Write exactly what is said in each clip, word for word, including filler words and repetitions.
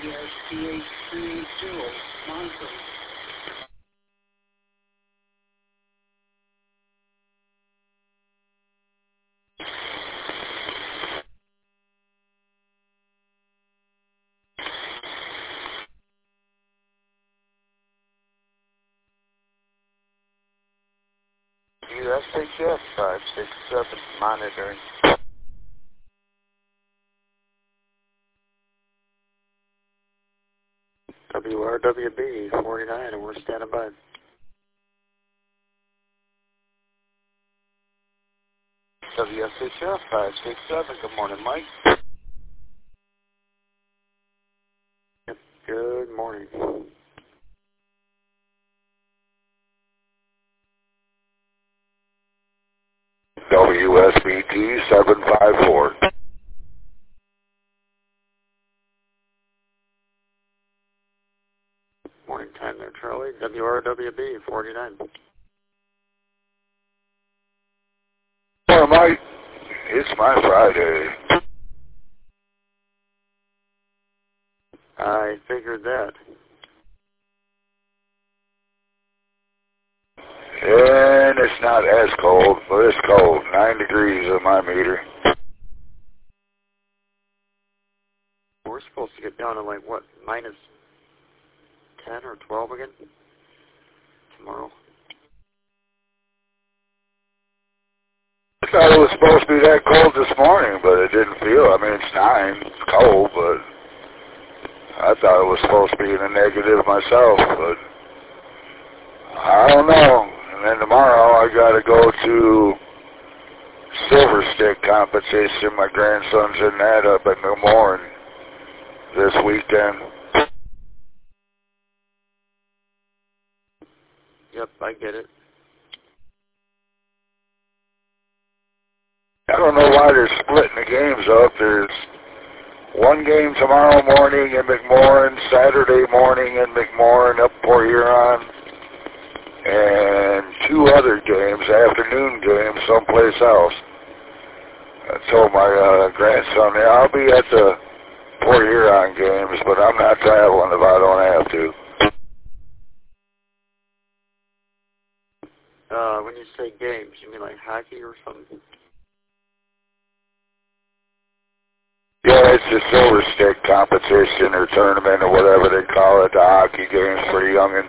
S T H three eight zero, Monson. U S H F five six seven, monitoring. W R W B forty-nine, and we're standing by. W S H F five six seven, good morning, Mike. Yep, good morning. W S B T seven five four. Morning time there, Charlie. W R W B forty-nine. Morning, Mike. It's my Friday. I figured that. And it's not as cold, but it's cold. Nine degrees on my meter. We're supposed to get down to like, what, minus ten or twelve again tomorrow. I thought it was supposed to be that cold this morning, but it didn't feel. I mean, it's nine. It's cold, but I thought it was supposed to be in the negative myself, but I don't know. And then tomorrow I got to go to Silver Stick competition. My grandson's in that up at Memorial this weekend. Yep, I get it. I don't know why they're splitting the games up. There's one game tomorrow morning in McMorran, Saturday morning in McMorran up Port Huron, and two other games, afternoon games, someplace else. I told my uh, grandson, yeah, I'll be at the Port Huron games, but I'm not traveling if I don't have to. Uh, when you say games, you mean like hockey or something? Yeah, it's a Silver Stick competition or tournament or whatever they call it, the hockey games for the youngins.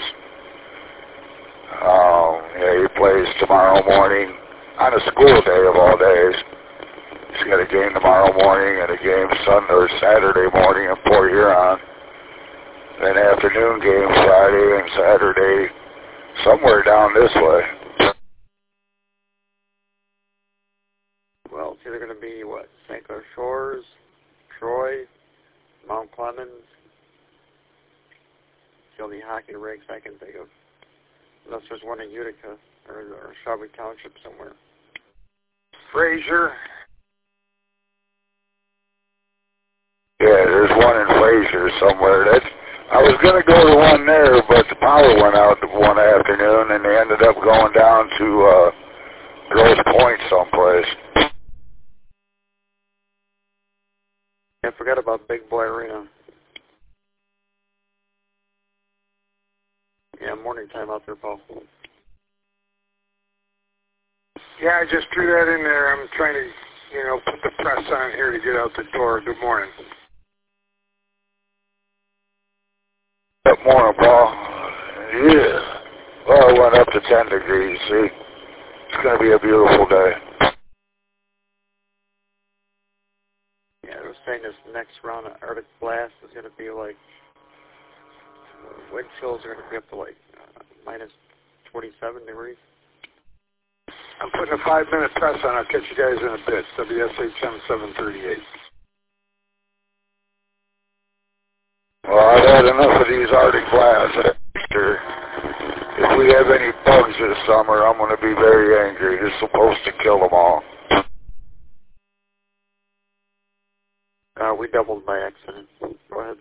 Um, yeah, he plays tomorrow morning on a school day of all days. He's got a game tomorrow morning and a game Sunday or Saturday morning in Port Huron. Then afternoon game Friday and Saturday somewhere down this way. Well, it's either going to be, what, Saint Clair Shores, Troy, Mount Clemens. It's the only hockey rinks I can think of. Unless there's one in Utica or, or Shelby Township somewhere. Fraser. Yeah, there's one in Fraser somewhere. That's, I was going to go to one there, but the power went out one afternoon, and they ended up going down to uh, Grosse Pointe someplace. I forgot about Big Boy Arena. Yeah, morning time out there, Paul. Yeah, I just threw that in there. I'm trying to, you know, put the press on here to get out the door. Good morning. Good morning, Paul. Yeah. Well, it went up to ten degrees, see? It's going to be a beautiful day. Yeah, they were saying this next round of Arctic blast is going to be like, uh, wind chills are going to be up to like uh, minus twenty-seven degrees. I'm putting a five-minute press on. I'll catch you guys in a bit. W S H M seven thirty-eight. Well, I've had enough of these Arctic blasts. After, if we have any bugs this summer, I'm going to be very angry. It's supposed to kill them all. Uh, we doubled by accident. Go ahead.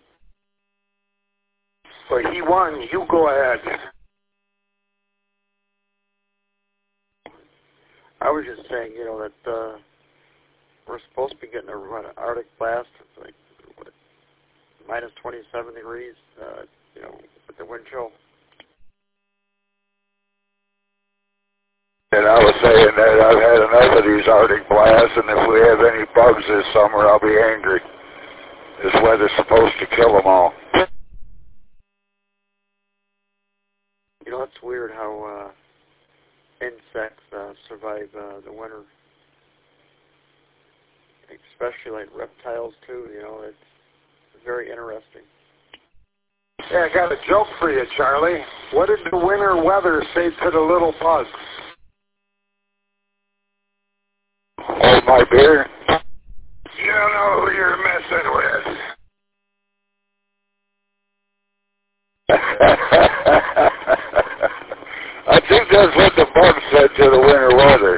Well, he won. You go ahead. I was just saying, you know, that uh, we're supposed to be getting a run of Arctic blast. It's like what, minus twenty-seven degrees, uh, you know, with the wind chill. And I was saying that I've had enough of these Arctic blasts, and if we have any bugs this summer, I'll be angry. This weather's supposed to kill them all. You know, it's weird how uh, insects uh, survive uh, the winter. Especially like reptiles, too. You know, it's very interesting. Yeah, I got a joke for you, Charlie. What did the winter weather say to the little bugs? Hold my beer. You don't know who you're messing with. I think that's what the bug said to the winter weather.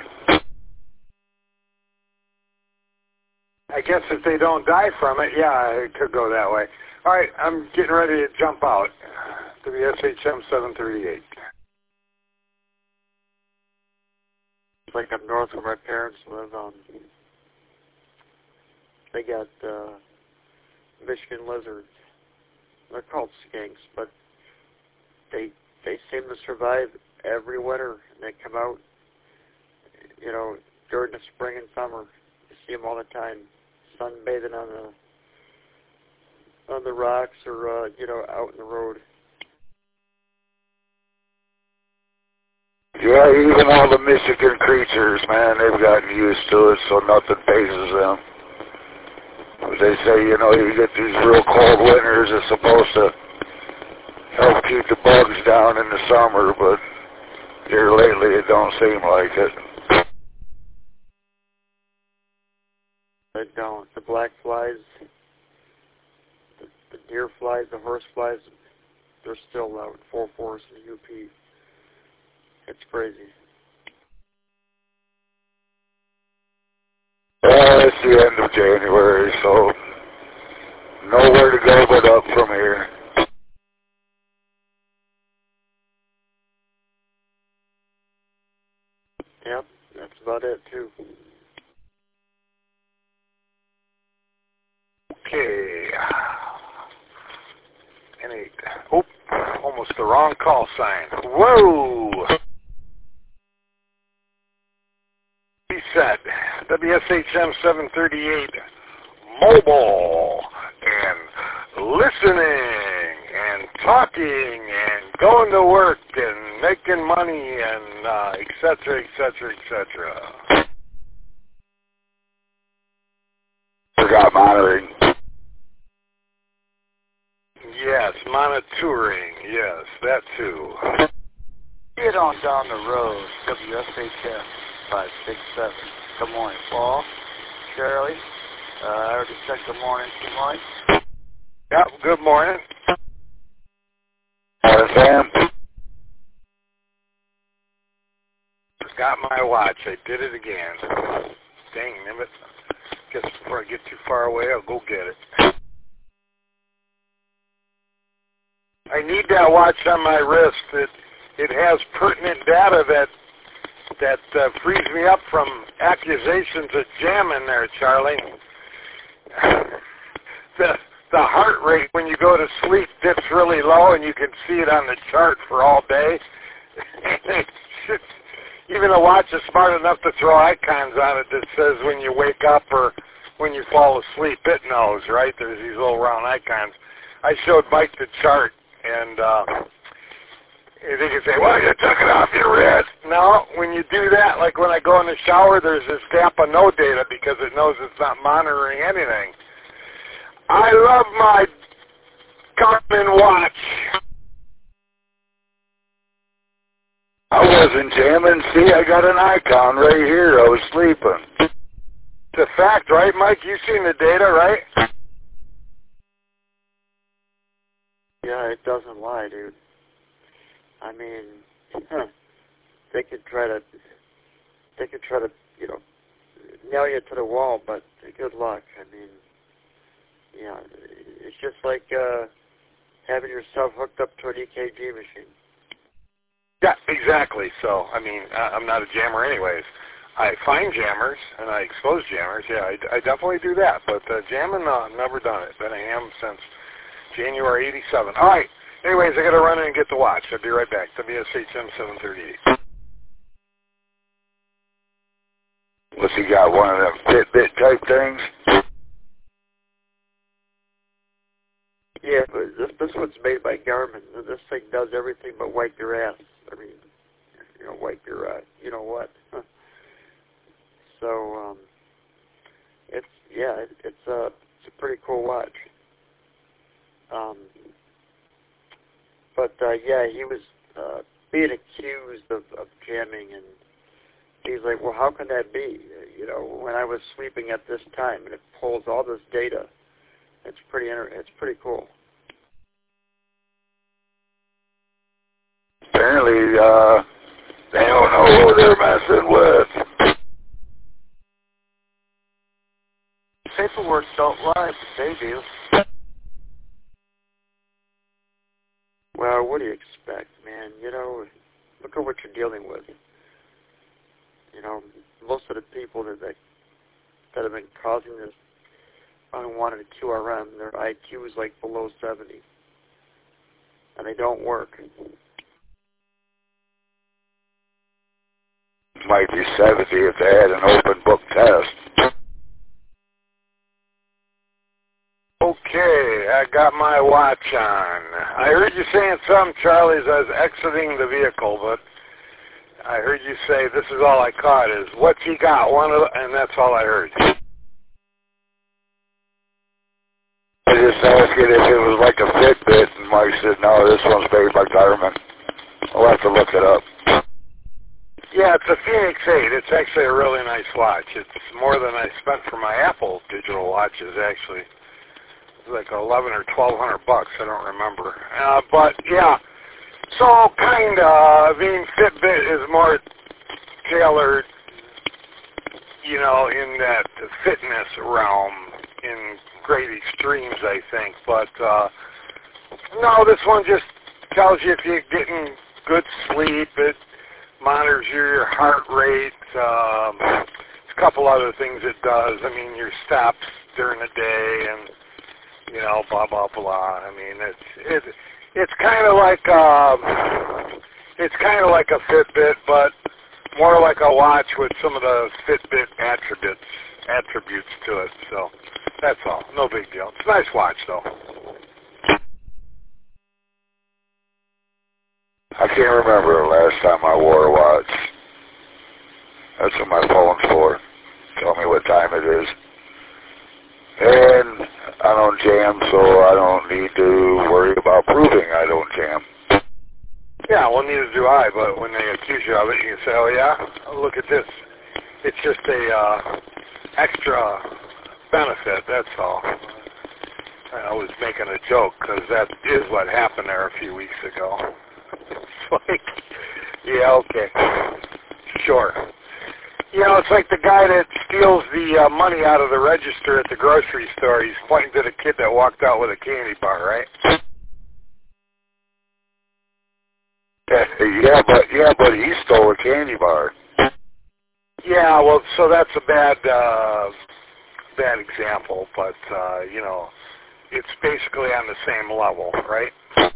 I guess if they don't die from it, yeah, it could go that way. All right, I'm getting ready to jump out. W S H M seven thirty-eight. It's like up north where my parents live. Um, they got uh, Michigan lizards. They're called skinks, but they they seem to survive every winter. And they come out, you know, during the spring and summer. You see them all the time, sunbathing on the on the rocks or uh, you know, out in the road. Yeah, even all the Michigan creatures, man, they've gotten used to it, so nothing phases them. They say, you know, you get these real cold winters, it's supposed to help keep the bugs down in the summer, but here lately it don't seem like it. They don't. The black flies, the, the deer flies, the horse flies, they're still out, full force in U P. It's crazy. Well, it's the end of January, so nowhere to go but up from here. Yep, that's about it, too. Okay. Any, oh, almost the wrong call sign. Whoa! He said, W S H M seven thirty-eight, mobile, and listening, and talking, and going to work, and making money, and uh, et cetera, et cetera, et cetera. Forgot monitoring. Yes, monitoring, yes, that too. Get on down the road, W S H M five six seven. Good morning, Paul, Shirley. Uh, I already checked the morning. Good morning. Yep, good morning. Morning, Sam. Got my watch. I did it again. Dang, nibbit. Guess before I get too far away, I'll go get it. I need that watch on my wrist. It it has pertinent data that that uh, frees me up from accusations of jamming there, Charlie. the the heart rate when you go to sleep dips really low, and you can see it on the chart for all day. Even a watch is smart enough to throw icons on it that says when you wake up or when you fall asleep. It knows, right? There's these little round icons. I showed Mike the chart, and uh, they can say, well, you took it off your wrist. No, when you do that, like when I go in the shower, there's this gap of no data because it knows it's not monitoring anything. I love my Garmin watch. I wasn't jamming. See, I got an icon right here. I was sleeping. It's a fact, right, Mike? You've seen the data, right? Yeah, it doesn't lie, dude. I mean, huh, they could try to, they could try to, you know, nail you to the wall, but good luck. I mean, yeah, it's just like uh, having yourself hooked up to an E K G machine. Yeah, exactly. So, I mean, I'm not a jammer anyways. I find jammers, and I expose jammers. Yeah, I, I definitely do that. But uh, jamming, no, I've never done it. Been a ham since January eighty-seven. All right. Anyways, I got to run in and get the watch. I'll be right back. W S H M seven thirty-eight. What's he got, one of them Fitbit type things? Yeah, but this, this one's made by Garmin. This thing does everything but wipe your ass. I mean, you know, wipe your, uh, you know what. So, um, it's, yeah, it, it's, a, it's a pretty cool watch. Um, but, uh, yeah, he was uh, being accused of, of jamming, and he's like, well, how can that be? You know, when I was sleeping at this time, and it pulls all this data. It's pretty, inter- it's pretty cool. Apparently, uh, they don't know who they're messing with. Paperwork don't lie, but they do. Well, what do you expect, man? You know, look at what you're dealing with. You know, most of the people that that, that have been causing this unwanted Q R M, their I Q is like below seventy, and they don't work. Might be seventy if they had an open book test. Okay, I got my watch on. I heard you saying something, Charlie, as I was exiting the vehicle, but I heard you say, this is all I caught, is what's he got, one of the, and that's all I heard. I just asked it if it was like a Fitbit, and Mike said, no, this one's made by Garmin. I'll have to look it up. Yeah, it's a Phoenix eight. It's actually a really nice watch. It's more than I spent for my Apple digital watches, actually. It's like eleven or twelve hundred bucks. I don't remember. Uh, but, yeah. So, kind of, I mean, Fitbit is more tailored, you know, in that fitness realm, in great extremes, I think. But, uh, no, this one just tells you if you're getting good sleep. It monitors your heart rate. Um, a couple other things it does. I mean, your steps during the day and, you know, blah, blah, blah. I mean, it's it, it's kind of like uh, it's kind of like a Fitbit, but more like a watch with some of the Fitbit attributes attributes to it. So that's all. No big deal. It's a nice watch, though. I can't remember the last time I wore a watch. That's what my phone's for. Tell me what time it is. And I don't jam, so I don't need to worry about proving I don't jam. Yeah, well, neither do I, but when they accuse you of it, you can say, oh, yeah, look at this. It's just a uh, extra benefit, that's all. I was making a joke, because that is what happened there a few weeks ago. It's like, yeah, okay, sure. You know, it's like the guy that steals the uh, money out of the register at the grocery store. He's pointing to the kid that walked out with a candy bar, right? Yeah, but yeah, but he stole a candy bar. Yeah, well, so that's a bad, uh, bad example, but uh, you know, it's basically on the same level, right?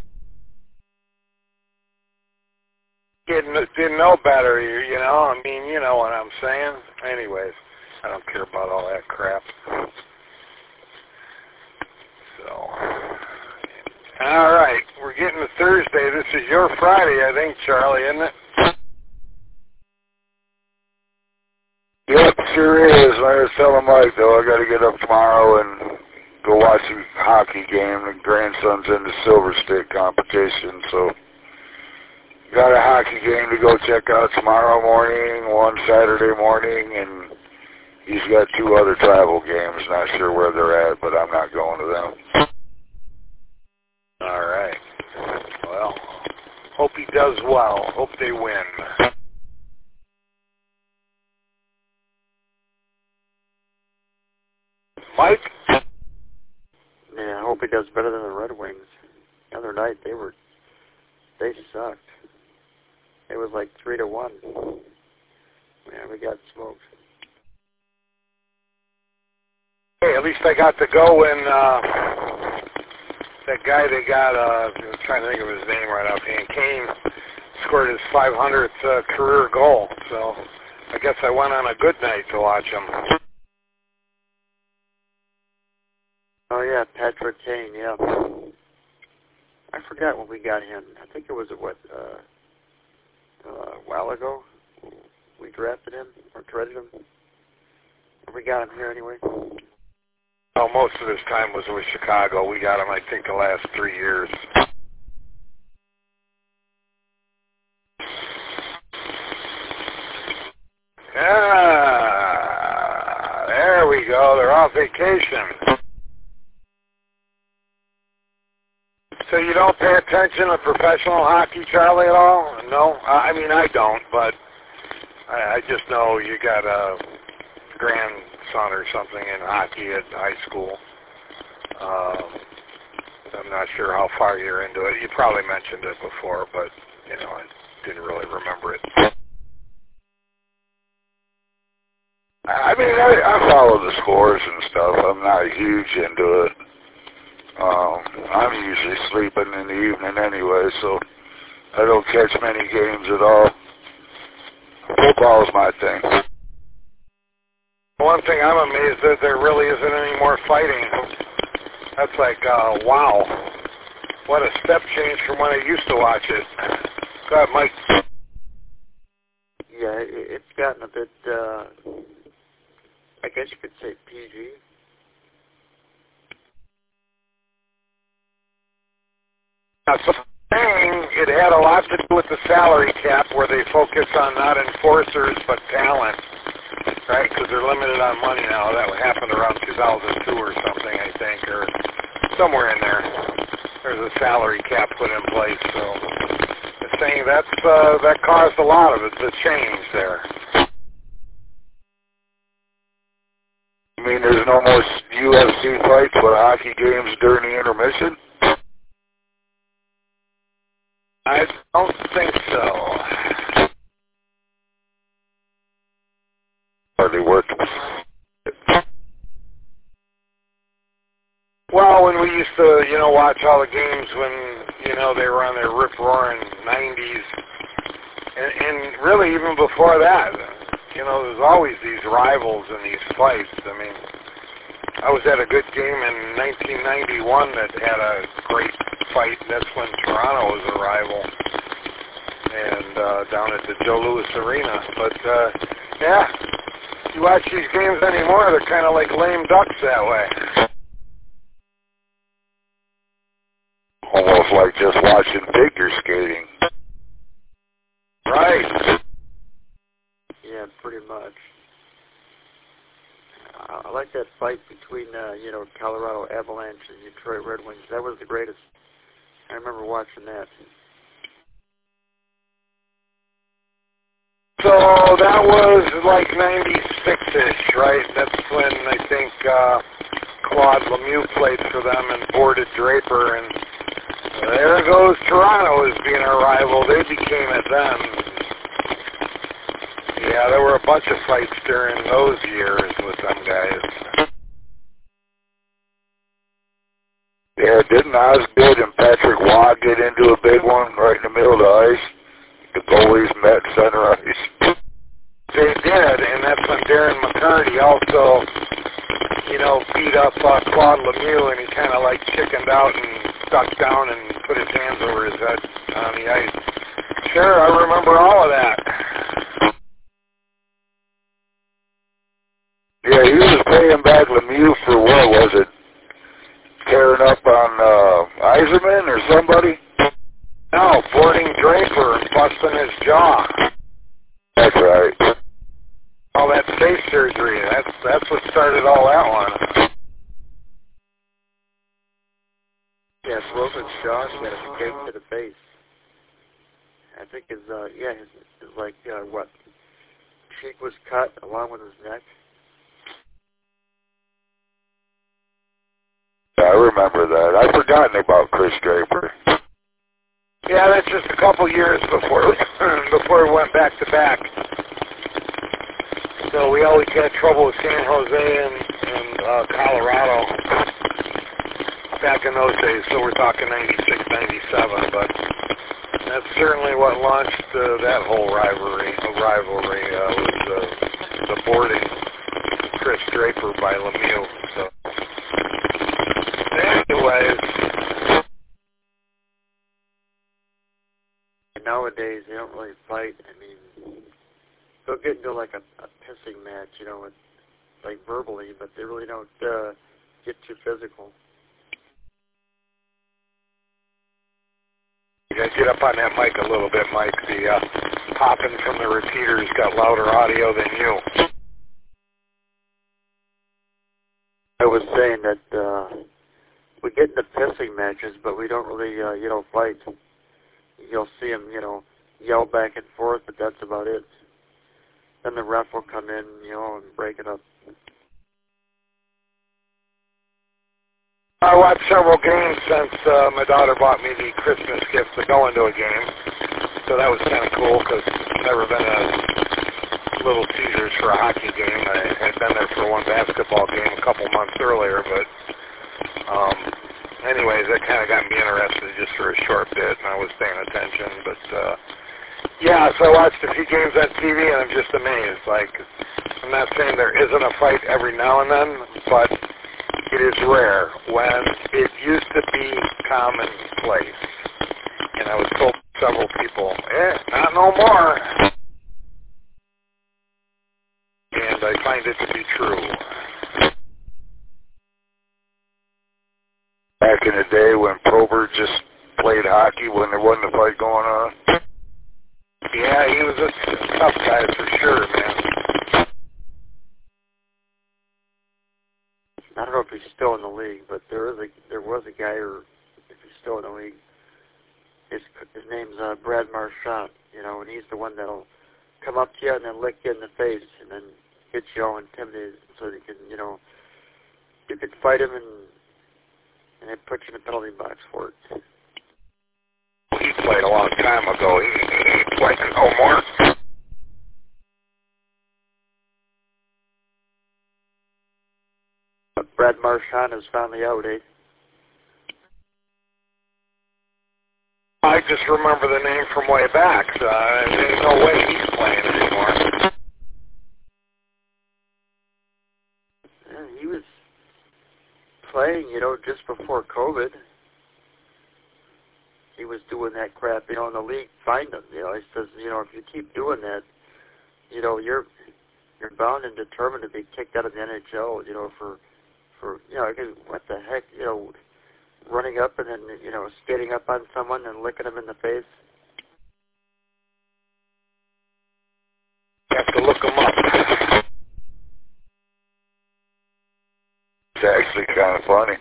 Didn't didn't know better, you know. I mean, you know what I'm saying. Anyways, I don't care about all that crap. So, all right, we're getting to Thursday. This is your Friday, I think, Charlie, isn't it? Yep, sure is. I was telling Mike, though, I got to get up tomorrow and go watch a hockey game. The grandson's in the Silver Stick competition, so got a hockey game to go check out tomorrow morning, one Saturday morning, and he's got two other travel games. Not sure where they're at, but I'm not going to them. All right. Well, hope he does well. Hope they win. Mike? Yeah, I hope he does better than the Red Wings. The other night, they were, they sucked. It was like three to one. Yeah, we got smoked. Hey, at least I got to go and uh, that guy they got, uh, I'm trying to think of his name right offhand, Kane, scored his five hundredth uh, career goal. So I guess I went on a good night to watch him. Oh, yeah, Patrick Kane, yeah. I forgot when we got him. I think it was, what, uh, uh, a while ago? We drafted him, or traded him. And we got him here anyway. Well, most of his time was with Chicago. We got him, I think, the last three years. Ah, there we go. They're off vacation. So you don't pay attention to professional hockey, Charlie, at all? No? I mean, I don't, but I, I just know you got a grandson or something in hockey at high school. Um, I'm not sure how far you're into it. You probably mentioned it before, but, you know, I didn't really remember it. I mean, I, I follow the scores and stuff. I'm not huge into it. Um, I'm usually sleeping in the evening anyway, so I don't catch many games at all. Football is my thing. One thing I'm amazed that there really isn't any more fighting. That's like, uh, wow. What a step change from when I used to watch it. Go ahead, Mike. Yeah, it, it's gotten a bit, uh, I guess you could say P G. So saying it had a lot to do with the salary cap where they focus on not enforcers but talent, right? Because they're limited on money now. That happened around two thousand two or something, I think, or somewhere in there. There's a salary cap put in place. So they're saying that's, uh, that caused a lot of it, the change there. I mean, there's no more U F C fights but hockey games during the intermission? I don't think so. Hardly worth it. Well, when we used to, you know, watch all the games when, you know, they were on their rip-roaring nineties, and, and really even before that, you know, there's always these rivals in these fights. I mean, I was at a good game in nineteen ninety-one that had a great fight, and that's when Toronto was a rival, and uh, down at the Joe Louis Arena. But, uh, yeah, you watch these games anymore, they're kind of like lame ducks that way. Almost like just watching figure skating. Right. Yeah, pretty much. Uh, I like that fight between, uh, you know, Colorado Avalanche and Detroit Red Wings. That was the greatest. I remember watching that. So that was like ninety-six-ish, right? That's when I think uh, Claude Lemieux played for them and boarded Draper, and there goes Toronto as being a rival. They became it then. Yeah, there were a bunch of fights during those years with them guys. Yeah, didn't Osgood and Patrick Waugh get into a big one right in the middle of the ice? The goalies met center ice. They did, and that's when Darren McCarty also, you know, beat up uh, Claude Lemieux, and he kind of like chickened out and ducked down and put his hands over his head on the ice. Sure, I remember all of that. Yeah, he was paying back Lemieux for, what was it, tearing up on uh, Eiserman or somebody? No, boarding Draper and busting his jaw. That's right. All that face surgery, that's, that's what started all that one. Yeah, broke his jaw and got a kick to the face. I think his, uh, yeah, his, his like, uh, what, cheek was cut along with his neck. I remember that. I'd forgotten about Chris Draper. Yeah, that's just a couple years before before we went back to back. So we always had trouble with San Jose and, and uh, Colorado back in those days, so we're talking ninety-six, ninety-seven, but that's certainly what launched uh, that whole rivalry. Rivalry uh, was uh, the boarding Chris Draper by Lemieux. So, anyways, nowadays they don't really fight. I mean, they'll get into like a, a pissing match, you know, with, like verbally, but they really don't uh, get too physical. Yeah, get up on that mic a little bit, Mike. The uh, popping from the repeater's got louder audio than you. I was saying that uh, we get into pissing matches, but we don't really, uh, you know, fight. You'll see them, you know, yell back and forth, but that's about it. Then the ref will come in, you know, and break it up. I watched several games since uh, my daughter bought me the Christmas gift to go into a game. So that was kind of cool because I've never been to Little Caesars for a hockey game. I had been there for one basketball game a couple months earlier, but um, anyways, that kind of got me interested just for a short bit, and I was paying attention. But uh, yeah, so I watched a few games on T V, and I'm just amazed. Like, I'm not saying there isn't a fight every now and then, but it is rare when it used to be commonplace. And I was told by several people, eh, not no more. And I find it to be true. Back in the day when Probert just played hockey when there wasn't a fight going on. Yeah, he was a tough guy for sure, man. I don't know if he's still in the league, but there is a there was a guy, or if he's still in the league, his his name's uh, Brad Marchand, you know, and he's the one that'll come up to you and then lick you in the face and then get you all intimidated so that you can, you know, you can fight him and and they put you in the penalty box for it. He played a long time ago. He, he ain't playing no more. But Brad Marchand is finally out, eh? I just remember the name from way back. So, uh, there's no way he's playing anymore. Yeah, he was playing, you know, just before COVID. He was doing that crap, you know, and the league fined him. You know, he says, you know, if you keep doing that, you know, you're you're bound and determined to be kicked out of the N H L. You know, for for you know, what the heck, you know, running up and then, you know, skating up on someone and licking them in the face. You have to look him up. It's actually kind of funny.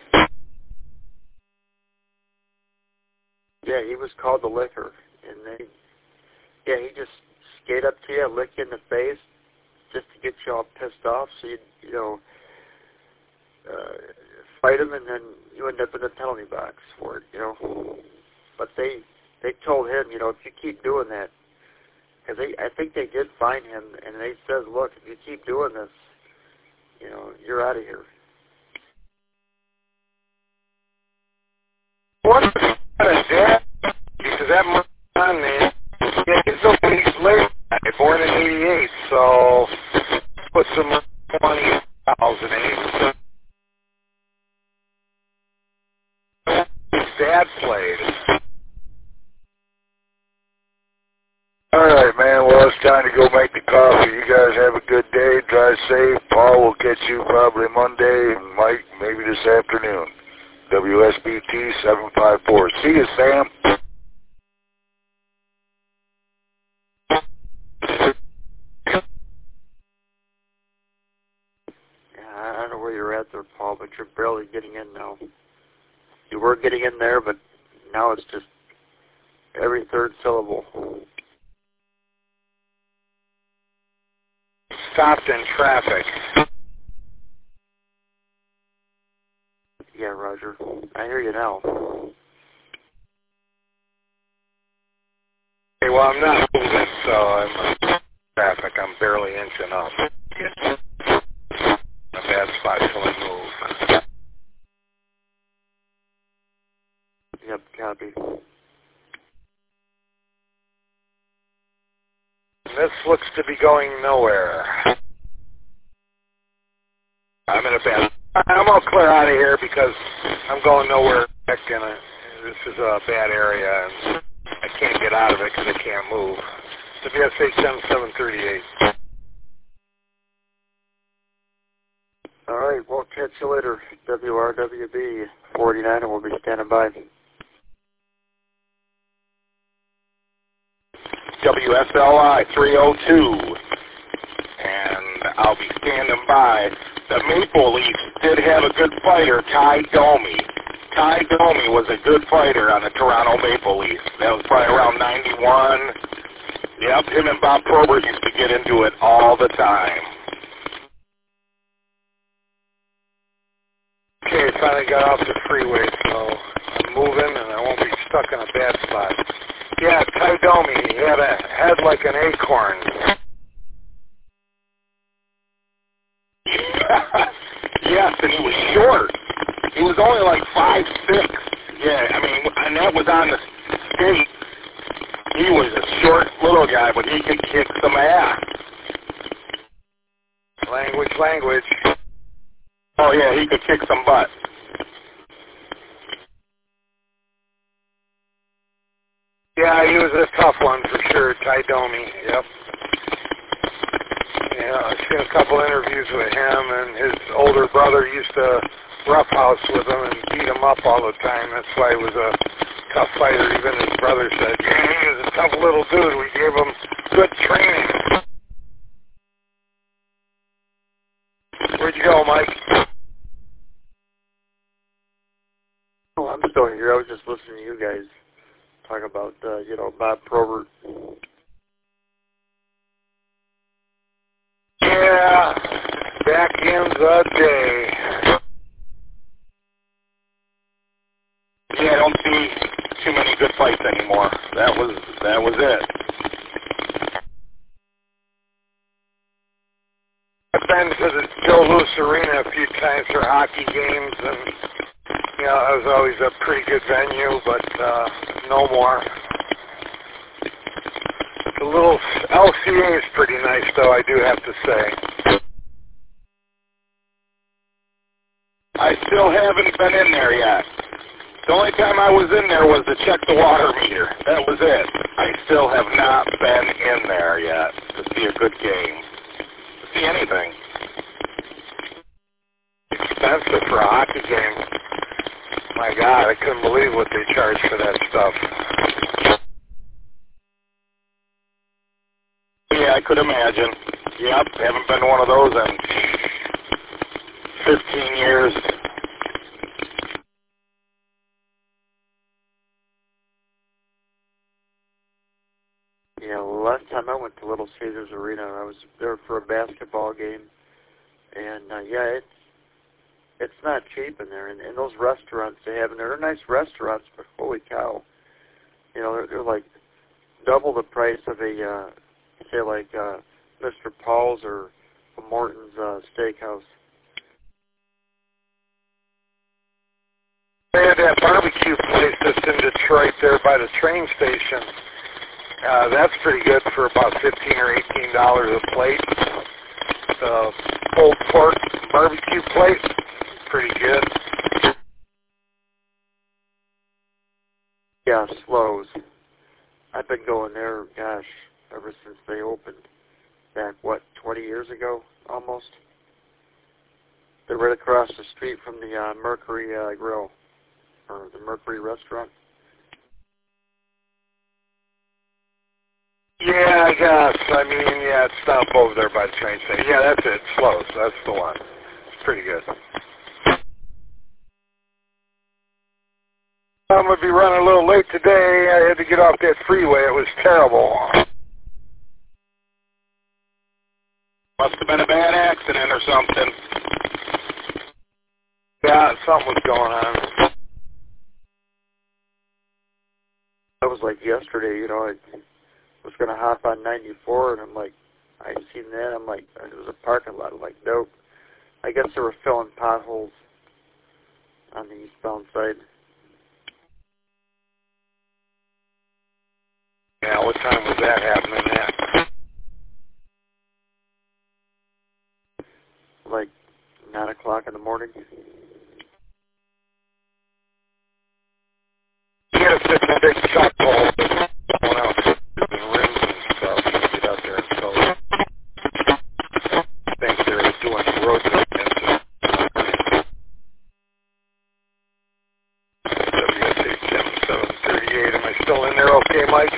Yeah, he was called the Licker, and they, yeah, he just skate up to you, lick you in the face, just to get you all pissed off, so you, you know, uh, fight him, and then you end up in the penalty box for it, you know. But they, they told him, you know, if you keep doing that, because they, I think they did fine him, and they said, look, if you keep doing this, you know, you're out of here. What is that? Because that month on man, yeah, he's so he's late. Born in eighty-eight, so put some twenty thousand eight. His dad played. All right, man. Well, it's time to go make the coffee. You guys have a good day. Drive safe. Paul will catch you probably Monday, and Mike maybe this afternoon. W S B T seven five four. See you, Sam. I don't know where you're at there, Paul, but you're barely getting in now. You were getting in there, but now it's just every third syllable. Stopped in traffic. Yeah, Roger. I hear you now. Okay, well, I'm not moving, so I'm in traffic. I'm barely inching up. A bad spot till I move. copy. This looks to be going nowhere. I'm in a bad... I'm all clear out of here because I'm going nowhere. Gonna, this is a bad area, and I can't get out of it because I can't move. W S H M seven thirty-eight. All right, we'll catch you later. W R W B forty-nine, and we'll be standing by. W S L I three oh two, and I'll be standing by. The Maple Leafs did have a good fighter, Ty Domi. Ty Domi was a good fighter on the Toronto Maple Leafs. That was probably around ninety-one. Yep, him and Bob Probert used to get into it all the time. Okay, finally got off the freeway, so I'm moving and I won't be stuck in a bad spot. Yeah, Ty Domi, he had a head like an acorn. Yes, and he was short. He was only like five six. Yeah, I mean, and that was on the skate. He was a short little guy, but he could kick some ass. Language, language. Oh, yeah, he could kick some butt. Yeah, he was a tough one for sure, Ty Domi, yep. Yeah, I've seen a couple interviews with him, and his older brother used to roughhouse with him and beat him up all the time. That's why he was a tough fighter. Even his brother said, yeah, he was a tough little dude. We gave him good training. Where'd you go, Mike? Oh, I'm still here. I was just listening to you guys talk about, uh, you know, Bob Probert. Yeah, back in the day. Yeah, I don't see too many good fights anymore. That was that was it. I've been to the Joe Louis Arena a few times for hockey games, and you know, it was always a pretty good venue, but uh, no more. The little L C A is pretty nice, though, I do have to say. I still haven't been in there yet. The only time I was in there was to check the water meter. That was it. I still have not been in there yet to see a good game, to see anything. Expensive for a hockey game. My God, I couldn't believe what they charge for that stuff. Yeah, I could imagine. Yep, haven't been to one of those in fifteen years. Yeah, well, last time I went to Little Caesars Arena, I was there for a basketball game, and uh, yeah, it's it's not cheap in there. And, and those restaurants they have in there, they're nice restaurants, but holy cow, you know, they're, they're like double the price of a uh, say like uh, Mister Paul's or a Morton's uh, Steakhouse. They had that barbecue place that's in Detroit there by the train station. Uh, that's pretty good for about fifteen or eighteen dollars a plate. The pulled pork barbecue plate, pretty good. Yeah, Slows. I've been going there, gosh, ever since they opened. Back, what, twenty years ago, almost? They're right across the street from the uh, Mercury uh, Grill, or the Mercury Restaurant. Yeah, I guess. I mean, yeah, it's down over there by the train station. Yeah, that's it. Slows. That's the one. It's pretty good. I'm going to be running a little late today. I had to get off that freeway. It was terrible. Must have been a bad accident or something. Yeah, something was going on. That was like yesterday, you know, I was going to hop on ninety-four, and I'm like, I seen that, I'm like, it was a parking lot, I'm like, nope. I guess they were filling potholes on the eastbound side. Yeah, what time was that happening at? Like nine o'clock in the morning. You gotta fit the big shot ball with someone else with rims and stuff to get out there and so I think they're doing road maintenance. W S H M seven thirty-eight, am I still in there okay, Mike?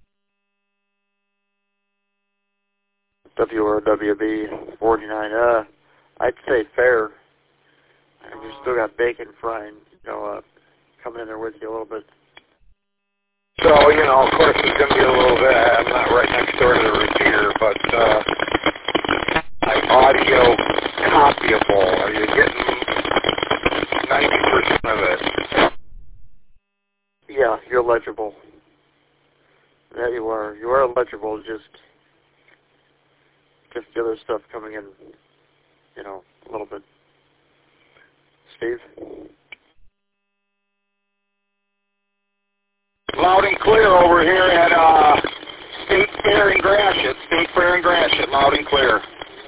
W R W B forty-nine, uh, I'd say fair. And you still got bacon frying, you know, uh, coming in there with you a little bit. So, you know, of course there's going to be a little bit, I'm not right next door to the repeater, but, uh, like audio copyable, are you getting ninety percent of it? Yeah, you're legible. Yeah, you are. You are legible, just, just the other stuff coming in, you know, a little bit. Steve? Loud and clear over here at uh, State Fair in Gratiot. State Fair in Gratiot, loud and clear.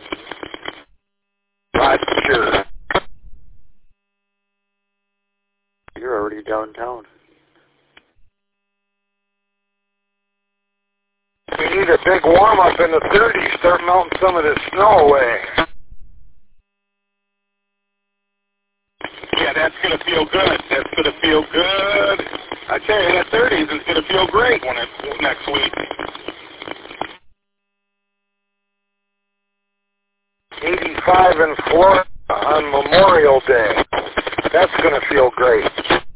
Right, sure. You're already downtown. We need a big warm-up in the thirties, start melting some of this snow away. Yeah, that's going to feel good. That's going to feel good. I tell you, that thirties is going to feel great when it, next week. eighty-five in Florida on Memorial Day. That's going to feel great.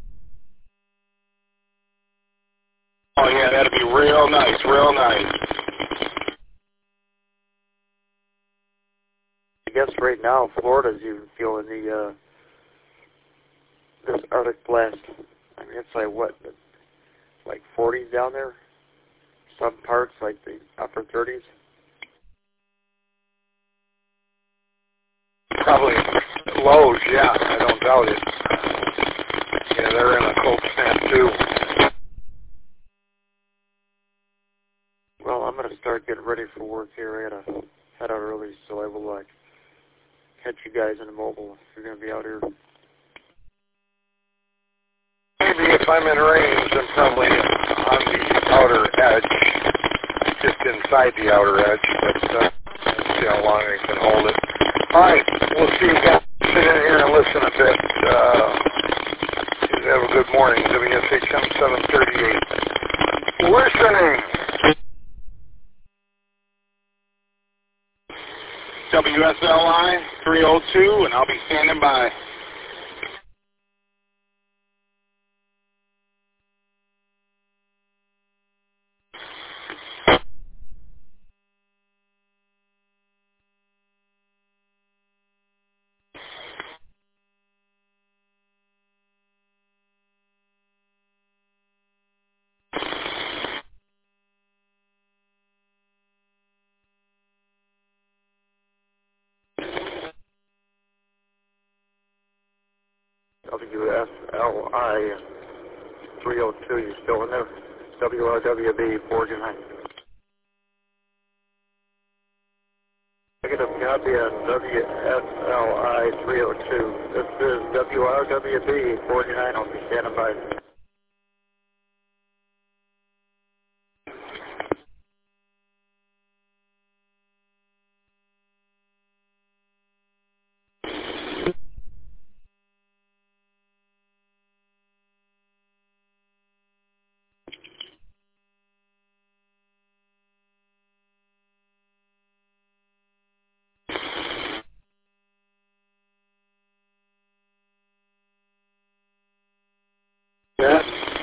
Oh, yeah, that'll be real nice, real nice. I guess right now Florida's even feeling the, uh, this Arctic blast. I mean, it's like, what, like forties down there? Some parts, like the upper thirties? Probably lows, yeah, I don't doubt it. Yeah, they're in a cold snap, too. Well, I'm going to start getting ready for work here. I got to head out early, so I will uh, catch you guys in the mobile if you're going to be out here. Maybe if I'm in range, I'm probably on the outer edge, just inside the outer edge, but uh, let's see how long I can hold it. All right, we'll see you guys. Sit in here and listen a bit. Uh, have a good morning, W S H M seven thirty-eight. Listening. W S L I three oh two, and I'll be standing by. W S L I three oh two, you still in there? W R W B forty-nine. Negative copy on W S L I three oh two. This is W R W B forty-nine. I'll be standing by. Yes.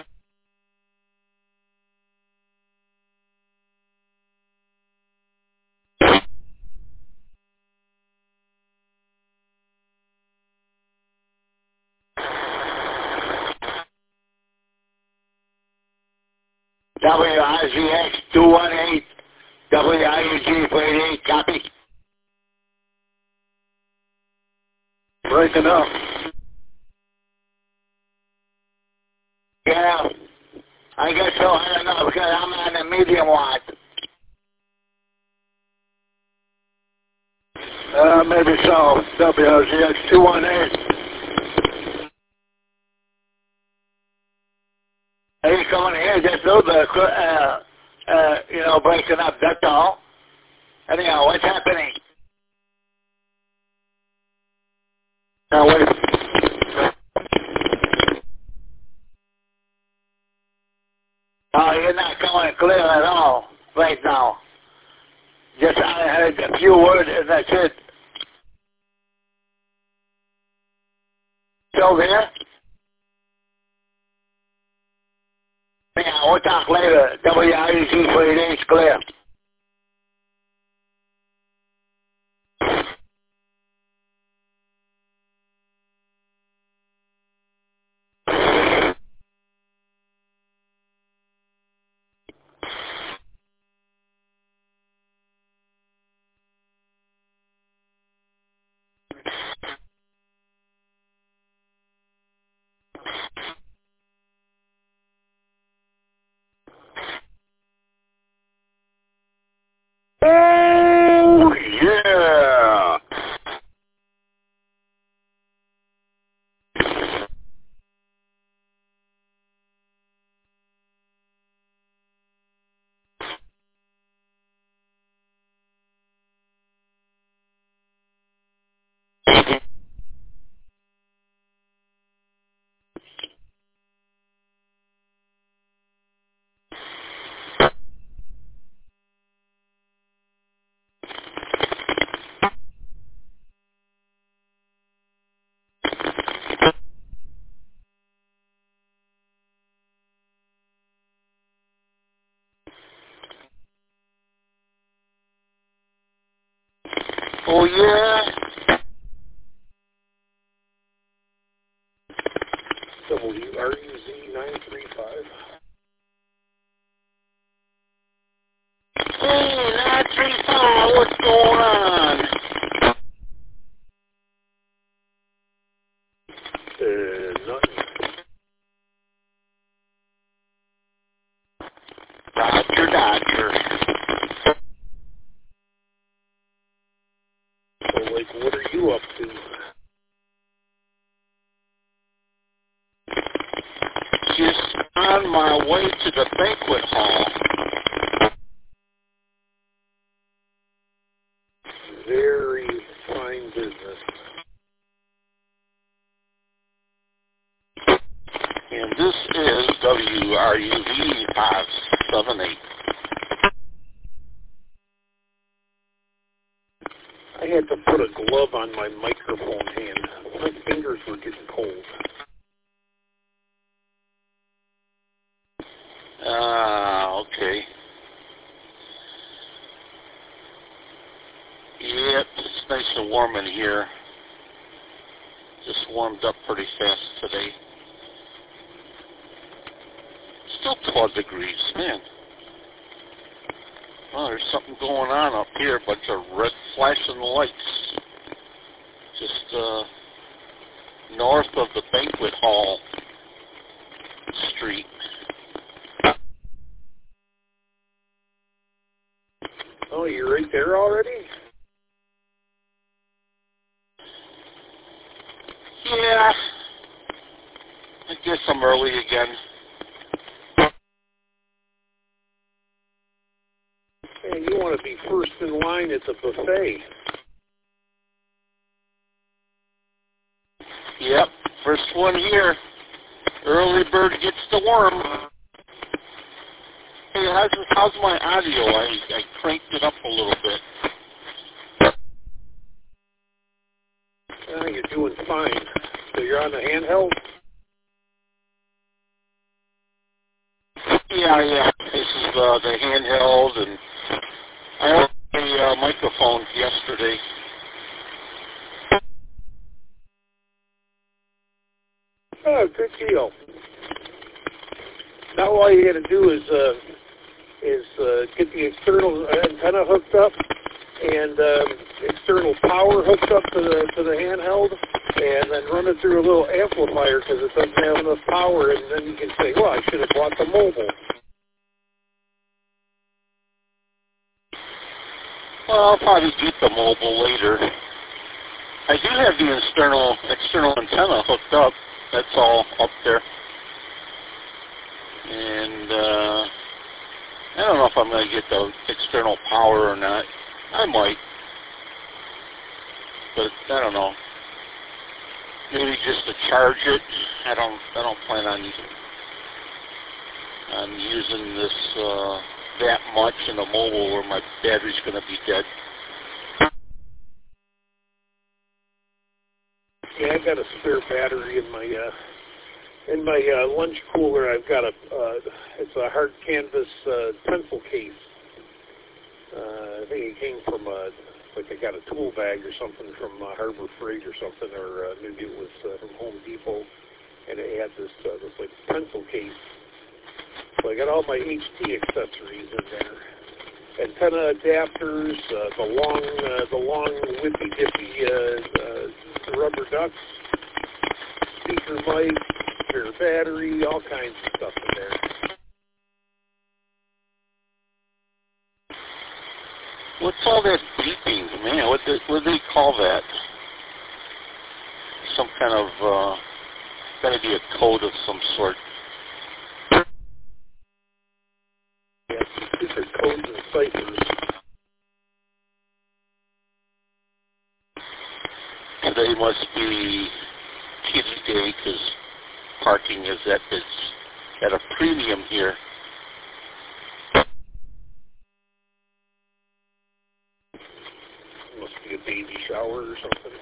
W I G X two one eight, W I U G forty-eight, copy. Breaking up. Yeah, I guess so. I don't know because I'm on the medium watt. Uh, maybe so. W Z X two one eight. He's coming here just a little bit, uh, uh, you know, breaking up, that's all. Anyhow, what's happening? Now, wait. Oh, you're not coming clear at all right now. Just I heard a few words and that's it. Still there? Yeah, we'll talk later. W I E C for your name's clear. Oh, yeah. Oh, yeah. W R U Z nine three five. Hey, nine three five, what's going on? Uh, nothing. Dodger, Dodger. So, like, what are you up to? Just on my way to the banquet hall. Very fine business. And this is W R U V five seven eight. I had to put a glove on my microphone hand. My fingers were getting cold. Ah, uh, okay. Yep, it's nice and warm in here. Just warmed up pretty fast today. Still twelve degrees, man. Well, there's something going on up here, bunch of red flashing lights. Just uh, north of the banquet hall street. Oh, you're right there already? Yeah. I guess I'm early again. Hey, you want to be first in line at the buffet. Yep, first one here. Early bird gets the worm. Hey, how's, how's my audio? I, I cranked it up a little bit. Uh, you're doing fine. So you're on the handheld? Yeah, yeah. This is uh, the handheld, and I ordered a uh, microphone yesterday. Oh, good deal. Now all you got to do is uh, is uh, get the external antenna hooked up and uh, external power hooked up to the to the handheld, and then run it through a little amplifier because it doesn't have enough power, and then you can say, well, I should have bought the mobile. Well, I'll probably get the mobile later. I do have the external external antenna hooked up. That's all up there. And uh, I don't know if I'm going to get the external power or not. I might, but I don't know. Maybe just to charge it. I don't. I don't plan on on using this uh, that much in the mobile where my battery's going to be dead. Yeah, I got a spare battery in my uh, in my uh, lunch cooler. I've got a uh, it's a hard canvas uh, pencil case. Uh, I think it came from a like I got a tool bag or something from uh, Harbor Freight or something, or uh, maybe it was uh, from Home Depot, and it had this uh, this like pencil case. So I got all my H T accessories in there. Antenna adapters, uh, the long, uh, the long whippy dippy uh, uh, rubber ducks, speaker mic, spare battery, all kinds of stuff in there. What's all that beeping, man? What do, what do they call that? Some kind of, uh, gotta be a code of some sort. Yeah, these are codes and ciphers. Today must be kitty day because parking is at it's at a premium here. Must be a baby shower or something.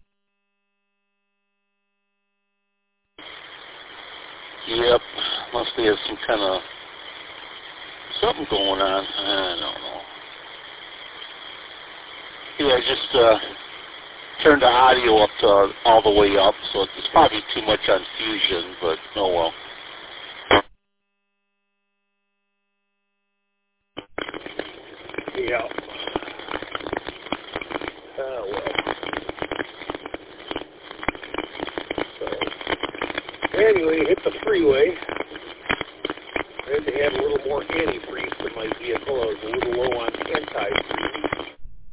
Yep, must be have some kind of something going on. I don't know. Yeah, I just uh, turned the audio up to all the way up, so it's probably too much on Fusion, but oh well. Yeah. Oh, well. So, anyway, hit the freeway. I had to have a little more antifreeze in my vehicle. I was a little low on antifreeze.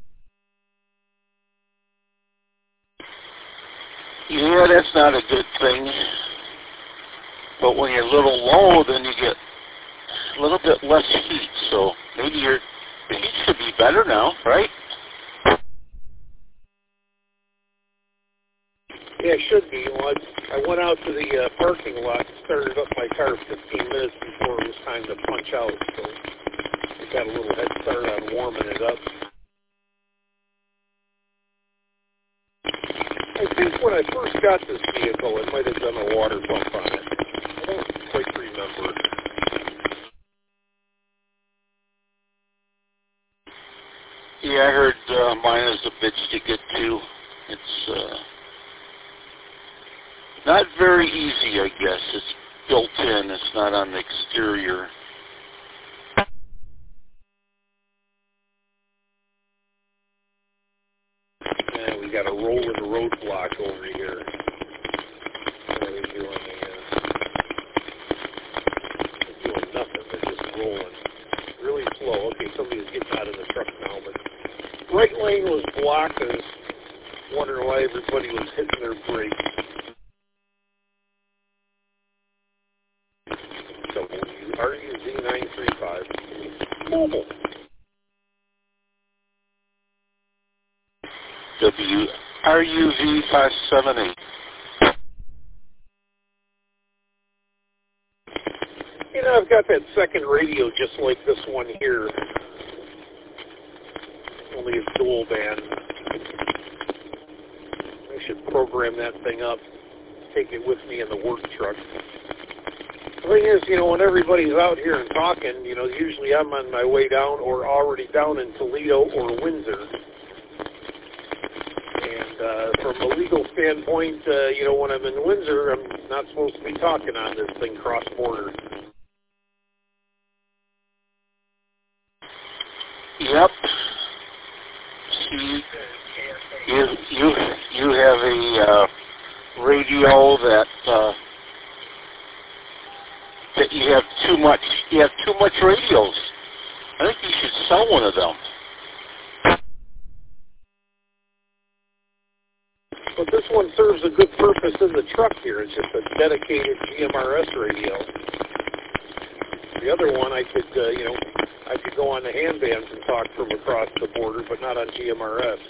Yeah, that's not a good thing. But when you're a little low, then you get a little bit less heat. So maybe your the heat should be better now, right? Yeah, it should be. Well, I, I went out to the uh, parking lot and started up my car fifteen minutes before it was time to punch out. So I got a little head start on warming it up. I think when I first got this vehicle, I might have done a water pump on it. I don't quite remember. Yeah, I heard uh, mine is a bitch to get to. It's uh, not very easy, I guess. It's built in. It's not on the exterior. Yeah, we got a rolling roadblock over here. What are they doing? They, uh, they're doing nothing. They're just rolling. Really slow. Okay, somebody's getting out of the truck now, but right lane was blocked. I was wondering why everybody was hitting their brakes. W R U Z nine three five. Mobile. W R U V five seven eight. You know, I've got that second radio just like this one here. Only it's dual band. I should program that thing up, take it with me in the work truck. The thing is, you know, when everybody's out here and talking, you know, usually I'm on my way down or already down in Toledo or Windsor. And uh, from a legal standpoint, uh, you know, when I'm in Windsor, I'm not supposed to be talking on this thing cross-border. Yep. See, you you you have a uh, radio that uh, that you have too much. You have too much radios. I think you should sell one of them. But this one serves a good purpose in the truck here. It's just a dedicated G M R S radio. The other one, I could, uh, you know, I could go on the handbands and talk from across the border, but not on G M R S.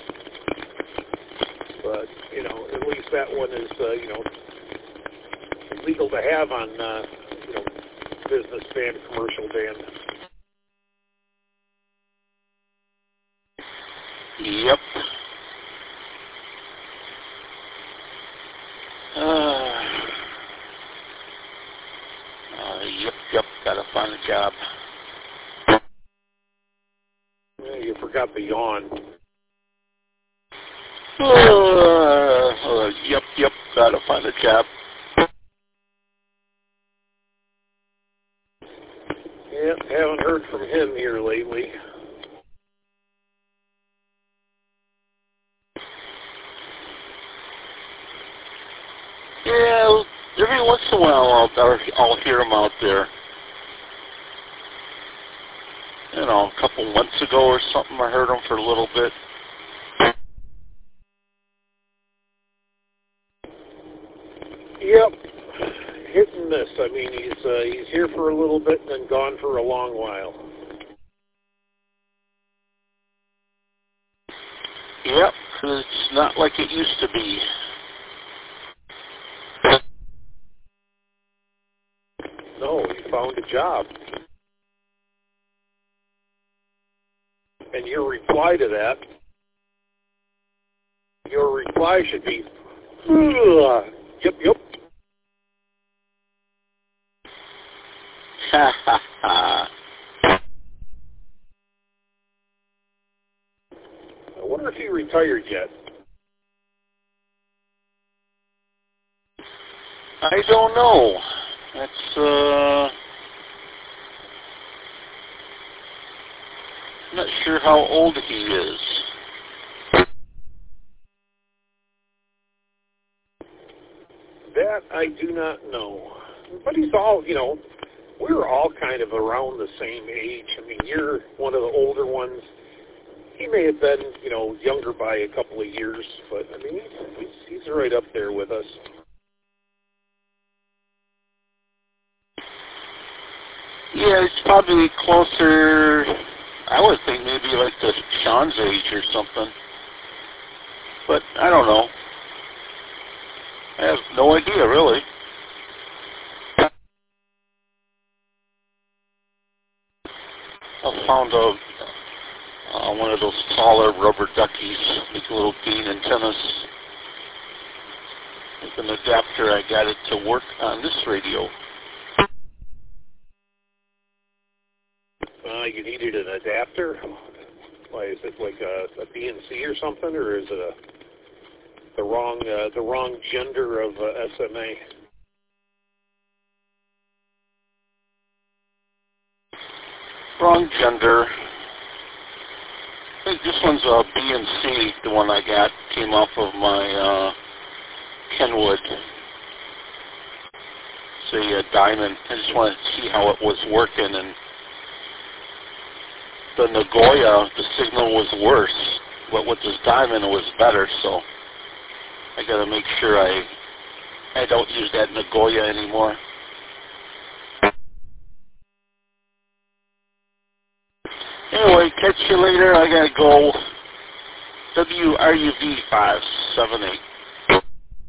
But, you know, at least that one is, uh, you know, legal to have on, uh, you know, business band, commercial band. Yep. Uh, uh, yep, yep, gotta find a job. Yeah, you forgot the yawn. Uh, uh, yep, yep, gotta find a job. Yeah, haven't heard from him here lately. Yeah, every once in a while I'll, I'll hear him out there. You know, a couple months ago or something, I heard him for a little bit. Yep, hit and miss. I mean, he's uh, he's here for a little bit and then gone for a long while. Yep, it's not like it used to be. No, he found a job. And your reply to that, your reply should be, yep, yep. Ha ha ha. I wonder if he retired yet. I don't know. That's, uh... I'm not sure how old he is. That I do not know. But he's all, you know, we're all kind of around the same age. I mean, you're one of the older ones. He may have been, you know, younger by a couple of years, but, I mean, he's, he's right up there with us. Yeah, it's probably closer, I would think maybe like to Sean's age or something. But I don't know. I have no idea, really. I found a uh, one of those taller rubber duckies, like a little gain antennas. With an adapter, I got it to work on this radio. Uh, you needed an adapter? Why, is it like a, a B N C or something, or is it a, the wrong uh, the wrong gender of uh, S M A? Wrong gender. I think this one's a B N C, the one I got, came off of my uh, Kenwood. It's a uh, diamond. I just wanted to see how it was working, and the Nagoya, the signal was worse, but with this diamond it was better, so I gotta make sure I I don't use that Nagoya anymore. Anyway, catch you later. I gotta go. W R U V five seven eight.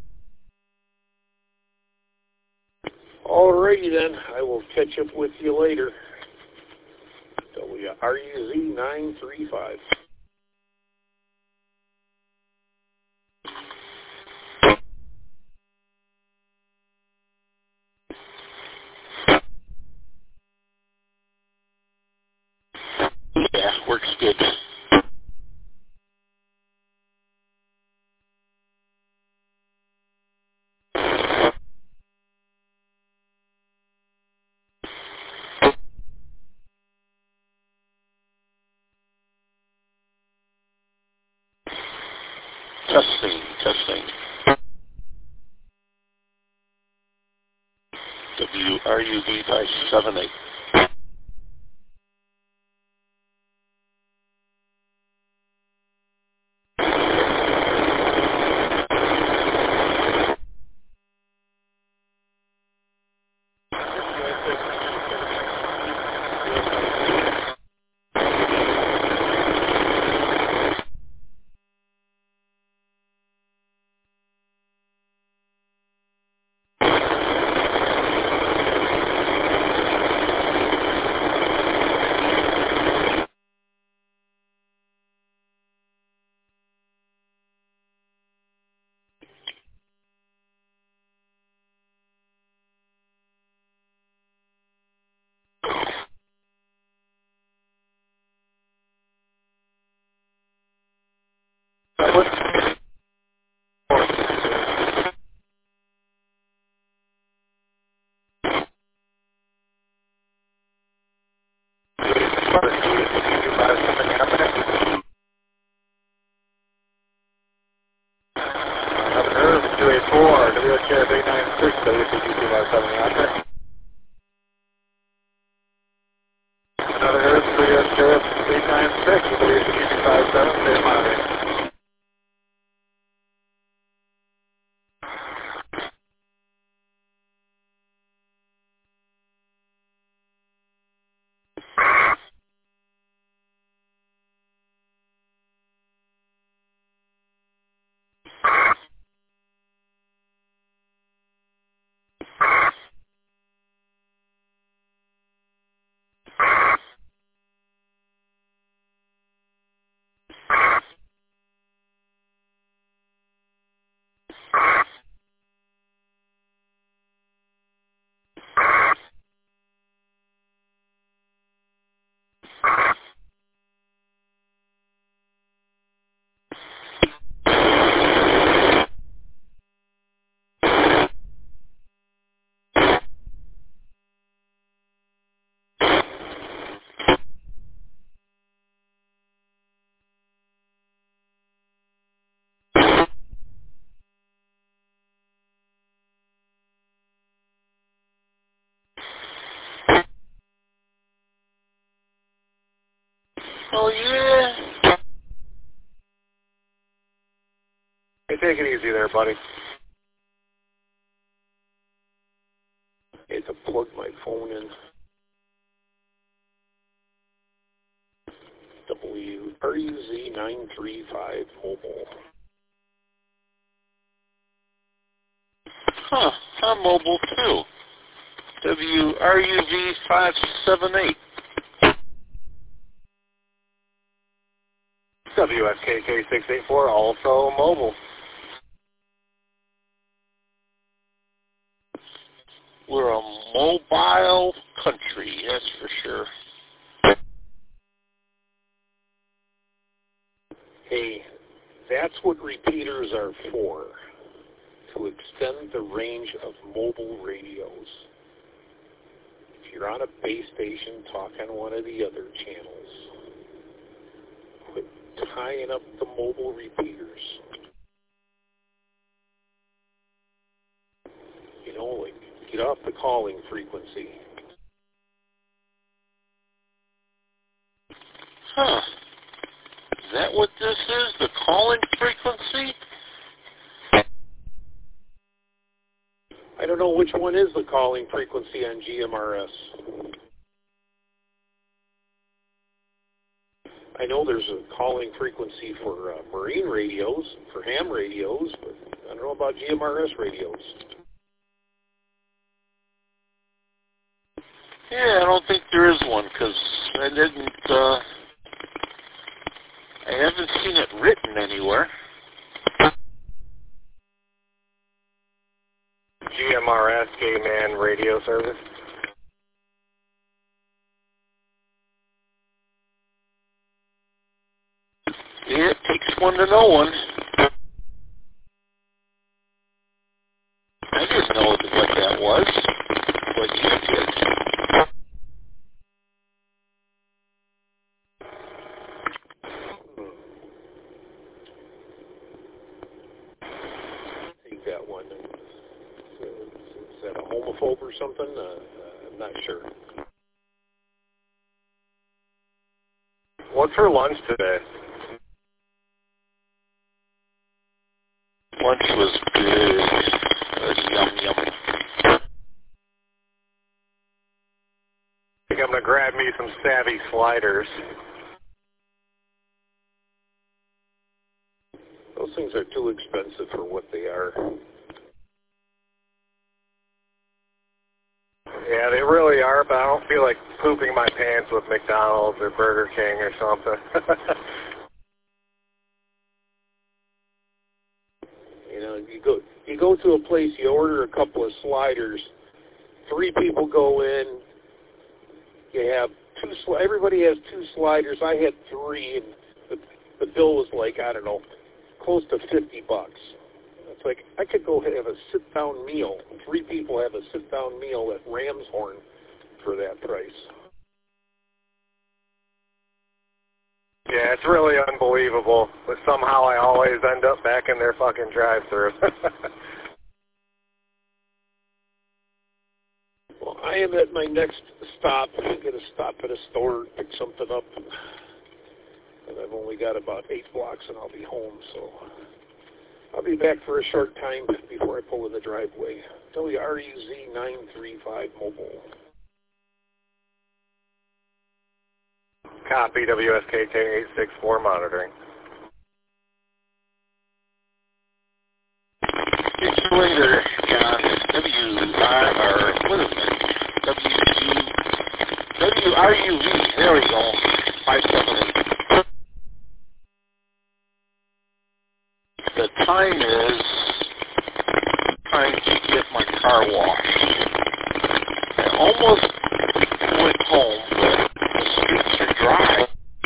Alrighty then, I will catch up with you later. W R U Z nine three five. Yeah, works good. Testing, testing. W R U V five seven eight. two eight four, W H F eight nine six, W C G two five seven, Yatra. Another Hertz, W H F eight nine six, W C G two five seven, stay monitoring. Oh, yeah. Hey, take it easy there, buddy. I had to plug my phone in. W R U Z nine three five mobile. Huh, I'm mobile too. W R U V five seven eight. W S K K six eight four, also mobile. We're a mobile country, that's for sure. Hey, that's what repeaters are for, to extend the range of mobile radios. If you're on a base station, talk on one of the other channels. Quit tying up the mobile repeaters. You know, like, get off the calling frequency. Huh. Is that what this is, the calling frequency? I don't know which one is the calling frequency on G M R S. I know there's a calling frequency for uh, marine radios, for ham radios, but I don't know about G M R S radios. Yeah, I don't think there is one, because I didn't, uh, I haven't seen it written anywhere. G M R S, Gay Man Radio Service. Yeah, it takes one to know one. I didn't know what that was, but you did. Take that one. Is that a homophobe or something? Uh, I'm not sure. What's for lunch today? Lunch was good. It was yum yum. I think I'm going to grab me some Savvy sliders. Those things are too expensive for what they are. Yeah, they really are, but I don't feel like pooping my pants with McDonald's or Burger King or something. You know, you go you go to a place, you order a couple of sliders, three people go in, you have two, sli- everybody has two sliders. I had three, and the, the bill was like, I don't know, close to fifty bucks. It's like I could go have a sit-down meal. Three people have a sit-down meal at Ramshorn for that price. Yeah, it's really unbelievable. But somehow I always end up back in their fucking drive-thru. Well, I am at my next stop. I'm going to stop at a store, pick something up. And I've only got about eight blocks and I'll be home. So I'll be back for a short time before I pull in the driveway. W R U Z nine three five Mobile. Copy, W S K K eight six four monitoring. It's later, John. W I or what is it? W U W R U V. There we go. Five seven eight. The time is trying to get my car washed. I almost went home, but the streets are dry.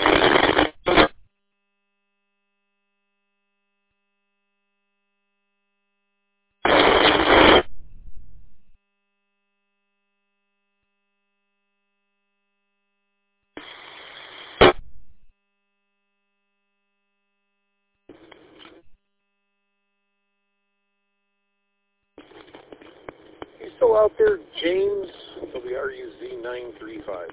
You still out there, James? W R U Z nine three five.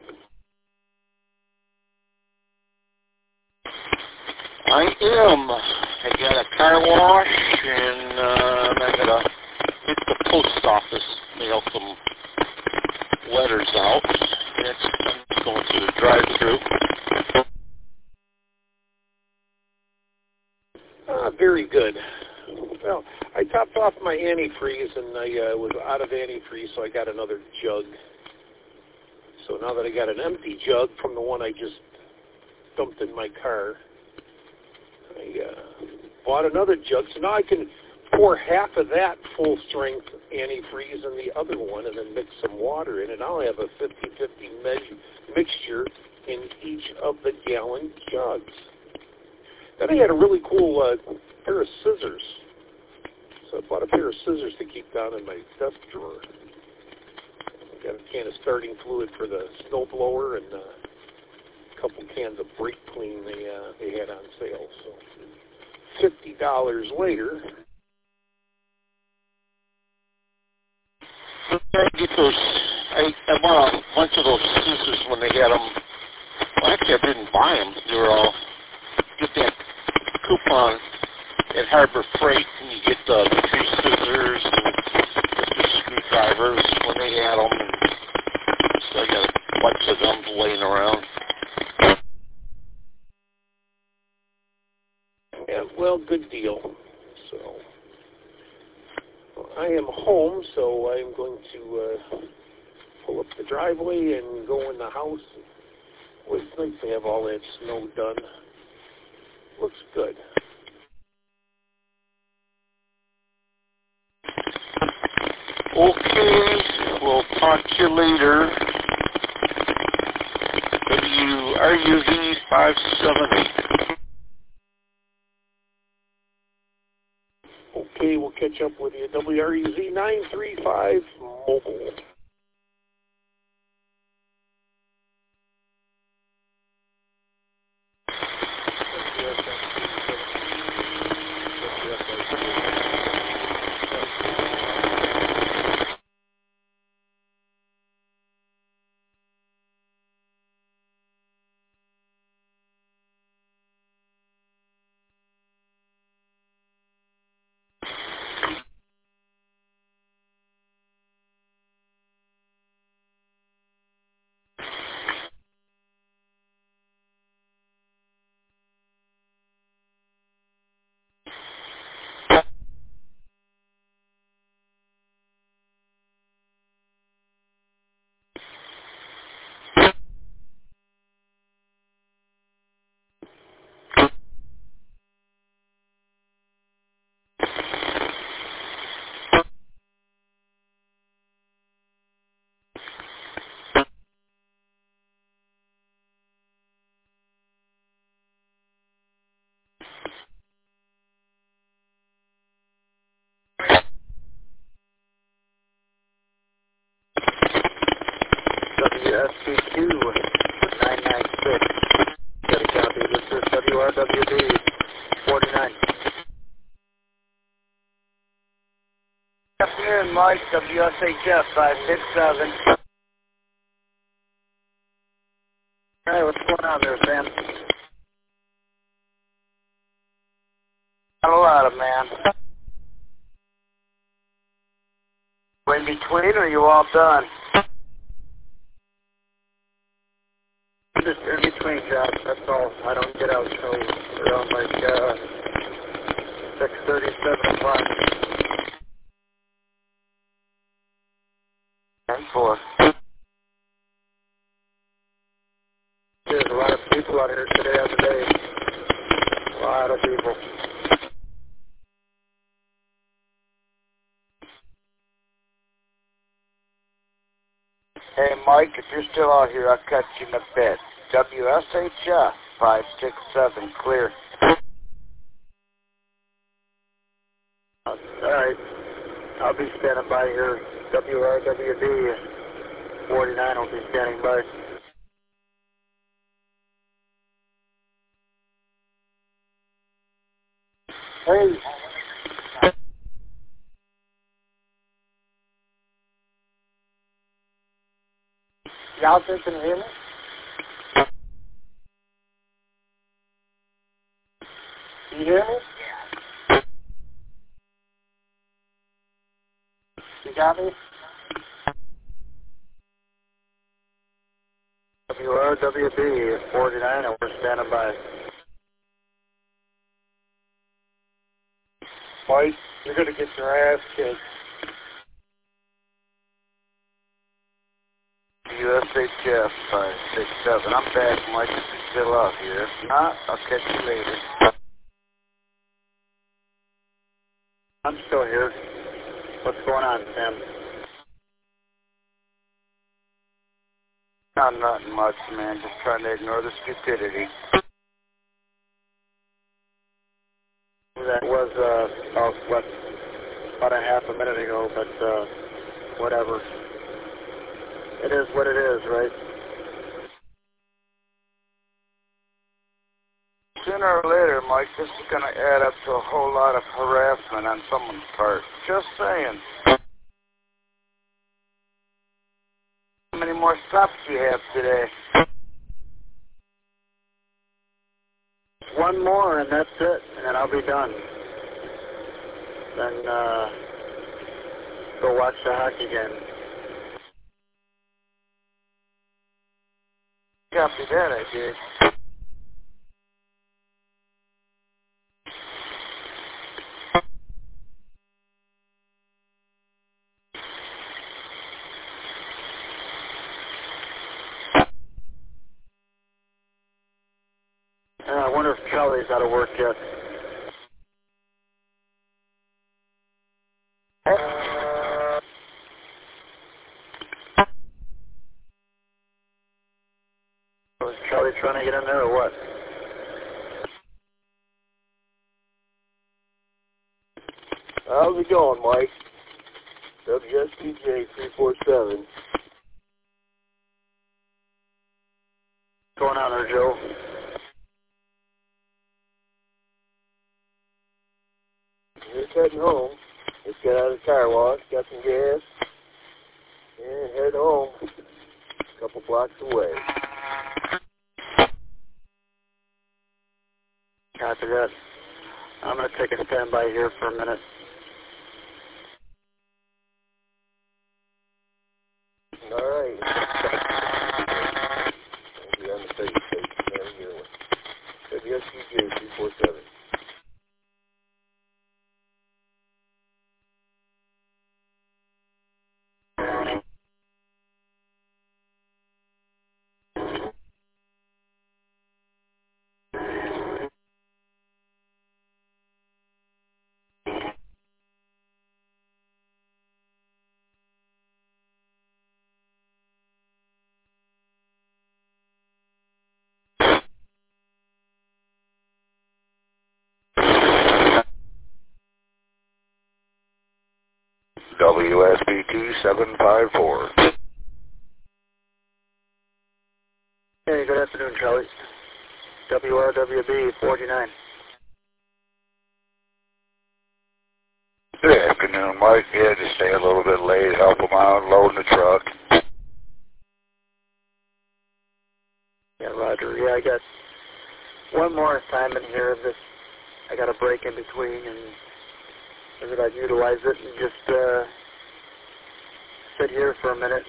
I am. I got a car wash, and uh, I got to hit the post office, mail some letters out. Next, I'm going to the drive-thru. Ah, very good. Well, I topped off my antifreeze, and I uh, was out of antifreeze, so I got another jug. So now that I got an empty jug from the one I just dumped in my car, I uh, bought another jug. So now I can pour half of that full-strength antifreeze in the other one and then mix some water in it. I'll have a fifty-fifty me- mixture in each of the gallon jugs. Then I had a really cool uh, pair of scissors. So I bought a pair of scissors to keep down in my desk drawer. I got a can of starting fluid for the snowblower and uh, a couple cans of brake clean they uh, they had on sale. So fifty dollars later. I get those. I, I bought a bunch of those scissors when they had them. Well, actually, I didn't buy them. They were all get that coupon at Harbor Freight, and you get the three scissors and the screwdrivers when they had them. And so I got a bunch of them laying around. Yeah, well, good deal. So well, I am home, so I'm going to uh, pull up the driveway and go in the house. Well, it's nice to have all that snow done. Looks good. Okay, we'll talk to you later. W R U V five seven eight. Okay, we'll catch up with you. W R U Z nine three five Mobile. W S B Q nine nine six. Got a copy. This is W R W D forty-nine. Good afternoon, Mike. W S H F five six seven. All right, what's going on there, Sam? Not a lot of man. We're in between, or are you all done? Just in between jobs, that's all. I don't get out till around like uh, six thirty, seven o'clock. And four. There's a lot of people out here today on the day. A lot of people. Hey, Mike, if you're still out here, I'll catch you in a bit. W S H F five six seven, clear. All right. I'll be standing by here. W R W D forty-nine will be standing by. Hey. Y'all can hear me? Can you hear me? Yeah. You got me? W R W B forty-nine, and we're standing by. Mike, you're going to get your ass kicked. U S H F five six seven. I'm back, Mike. If you're still out here. If not, I'll catch you later. I'm still here. What's going on, Sam? Not nothing much, man. Just trying to ignore the stupidity. That was, uh, oh, what, about a half a minute ago, but, uh, whatever. It is what it is, right? Sooner or later, Mike, this is going to add up to a whole lot of harassment on someone's part. Just saying. How many more stops do you have today? One more, and that's it, and then I'll be done. Then, uh, go watch the hockey game. Copy that, I did. Uh, I wonder if Charlie's out of work yet. Was Charlie trying to get in there or what? How's it going, Mike? W S P J three four seven. What's going on there, Joe? Just heading home. Just got out of the car wash, got some gas, and head home. A couple blocks away. Copy that. I'm going to take a standby here for a minute. All right. I'll be on the station station here. W S P J three four seven. W S B two seven five four. afternoon, Charlie. W R W B forty-nine. Good afternoon, Mike. Yeah, just stay a little bit late, help them out, loading the truck. Yeah, Roger. Yeah, I got one more assignment here. This I got a break in between, and figured I'd utilize it and just uh, sit here for a minute.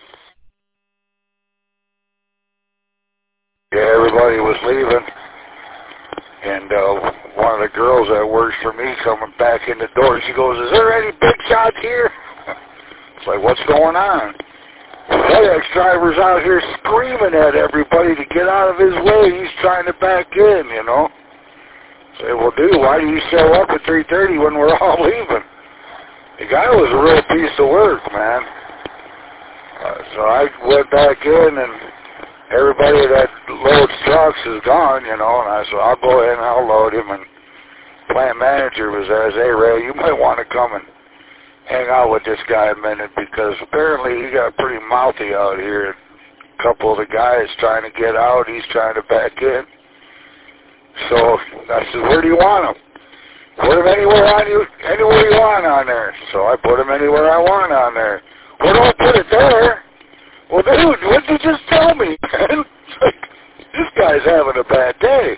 Yeah, everybody was leaving, and uh, one of the girls that works for me coming back in the door, she goes, "Is there any big shots here?" It's like, what's going on? The FedEx driver's out here screaming at everybody to get out of his way. He's trying to back in, you know. Say, well, dude, why do you show up at three thirty when we're all leaving? The guy was a real piece of work, man. Uh, so I went back in, and everybody that loads trucks is gone, you know, and I said, I'll go ahead and I'll load him. And plant manager was there. I said, hey, Ray, you might want to come and hang out with this guy a minute, because apparently he got pretty mouthy out here. A couple of the guys trying to get out, he's trying to back in. So I said, where do you want him? Put him anywhere on you, anywhere you want on there. So I put him anywhere I want on there. Well, don't put it there. Well, dude, what did you just tell me, man? This guy's having a bad day.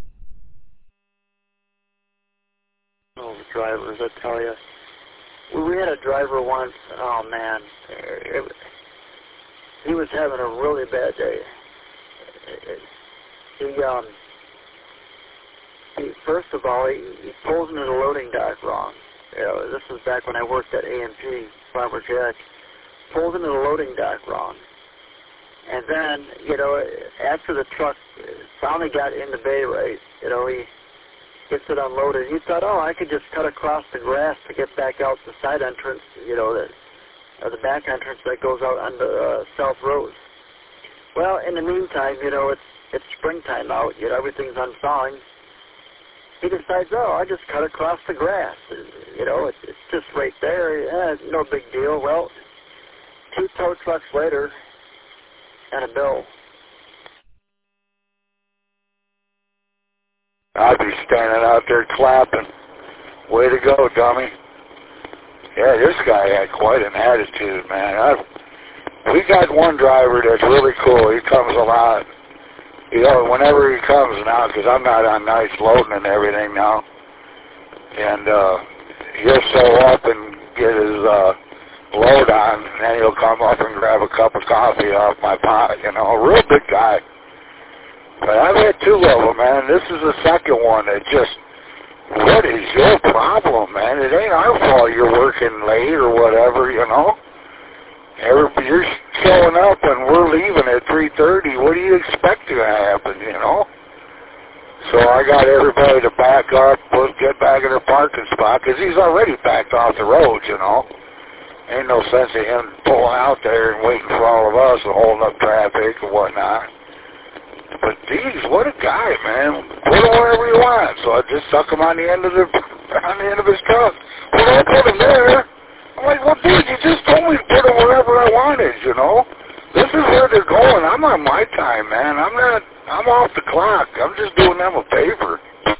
Oh, the drivers, I tell you. We had a driver once, oh man, it, he was having a really bad day. He, um, he, first of all, he, he pulls into the loading dock wrong. You know, this was back when I worked at A M P, Farmer Jack. Pulls into the loading dock wrong. And then, you know, after the truck finally got in the bay right, you know, he gets it unloaded. He thought, oh, I could just cut across the grass to get back out the side entrance, you know, the, or the back entrance that goes out on the uh, South Road. Well, in the meantime, you know, it's it's springtime out, you know, everything's unsawing. He decides, oh, I just cut across the grass. You know, it's, it's just right there. Yeah, no big deal. Well, two tow trucks later, and a bill. I'd be standing out there clapping. Way to go, dummy. Yeah, this guy had quite an attitude, man. I've, we got one driver that's really cool. He comes a lot. You know, whenever he comes now, because I'm not on nights loading and everything now, and uh, he'll show up and get his uh, load on, and then he'll come up and grab a cup of coffee off my pot, you know, a real big guy. But I've had two of them, man. This is the second one that just, what is your problem, man? It ain't our fault you're working late or whatever, you know. Every, you're showing up and we're leaving at three thirty. What do you expect to happen, you know? So I got everybody to back up, get back in their parking spot, because he's already backed off the road, you know. Ain't no sense of him pulling out there and waiting for all of us and holding up traffic and whatnot. But geez, what a guy, man. Put him wherever you want. So I just stuck him on the end of the on the end of his truck. Well, don't put him there. I'm like, well, dude, you just told me to put him wherever I wanted, you know. This is where they're going. I'm on my time, man. I'm not. I'm off the clock. I'm just doing them a favor.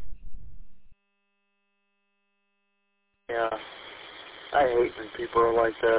Yeah, I hate when people are like that.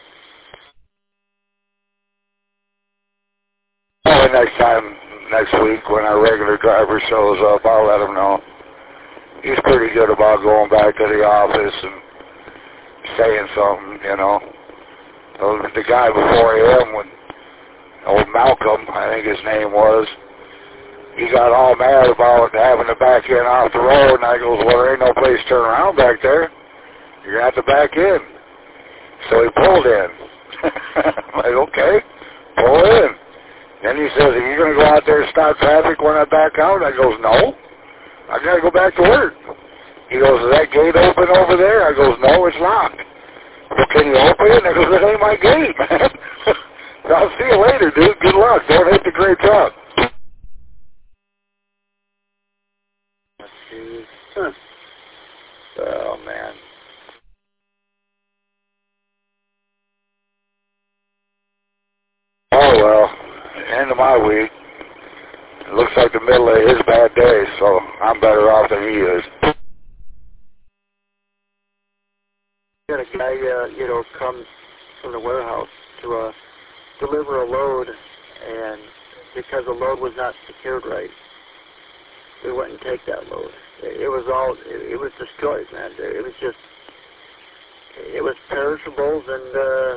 Well, next time, next week, when our regular driver shows up, I'll let him know. He's pretty good about going back to the office and saying something, you know. The guy before him, when old Malcolm, I think his name was, he got all mad about having to back in off the road, and I goes, well, there ain't no place to turn around back there. You're going to have to back in. So he pulled in. I'm like, okay, pull in. Then he says, are you going to go out there and stop traffic when I back out? I goes, no. I got to go back to work. He goes, is that gate open over there? I goes, no, it's locked. Well, can you open it? I goes, that ain't my gate, man. I'll see you later, dude. Good luck. Don't hit the gray truck. Huh. Oh, man. Oh, well, end of my week. It looks like the middle of his bad day, so I'm better off than he is. We had a guy, uh, you know, come from the warehouse to uh, deliver a load, and because the load was not secured right, we wouldn't take that load. It, it was all, it, it was destroyed, man. It was just, it was perishables and, uh,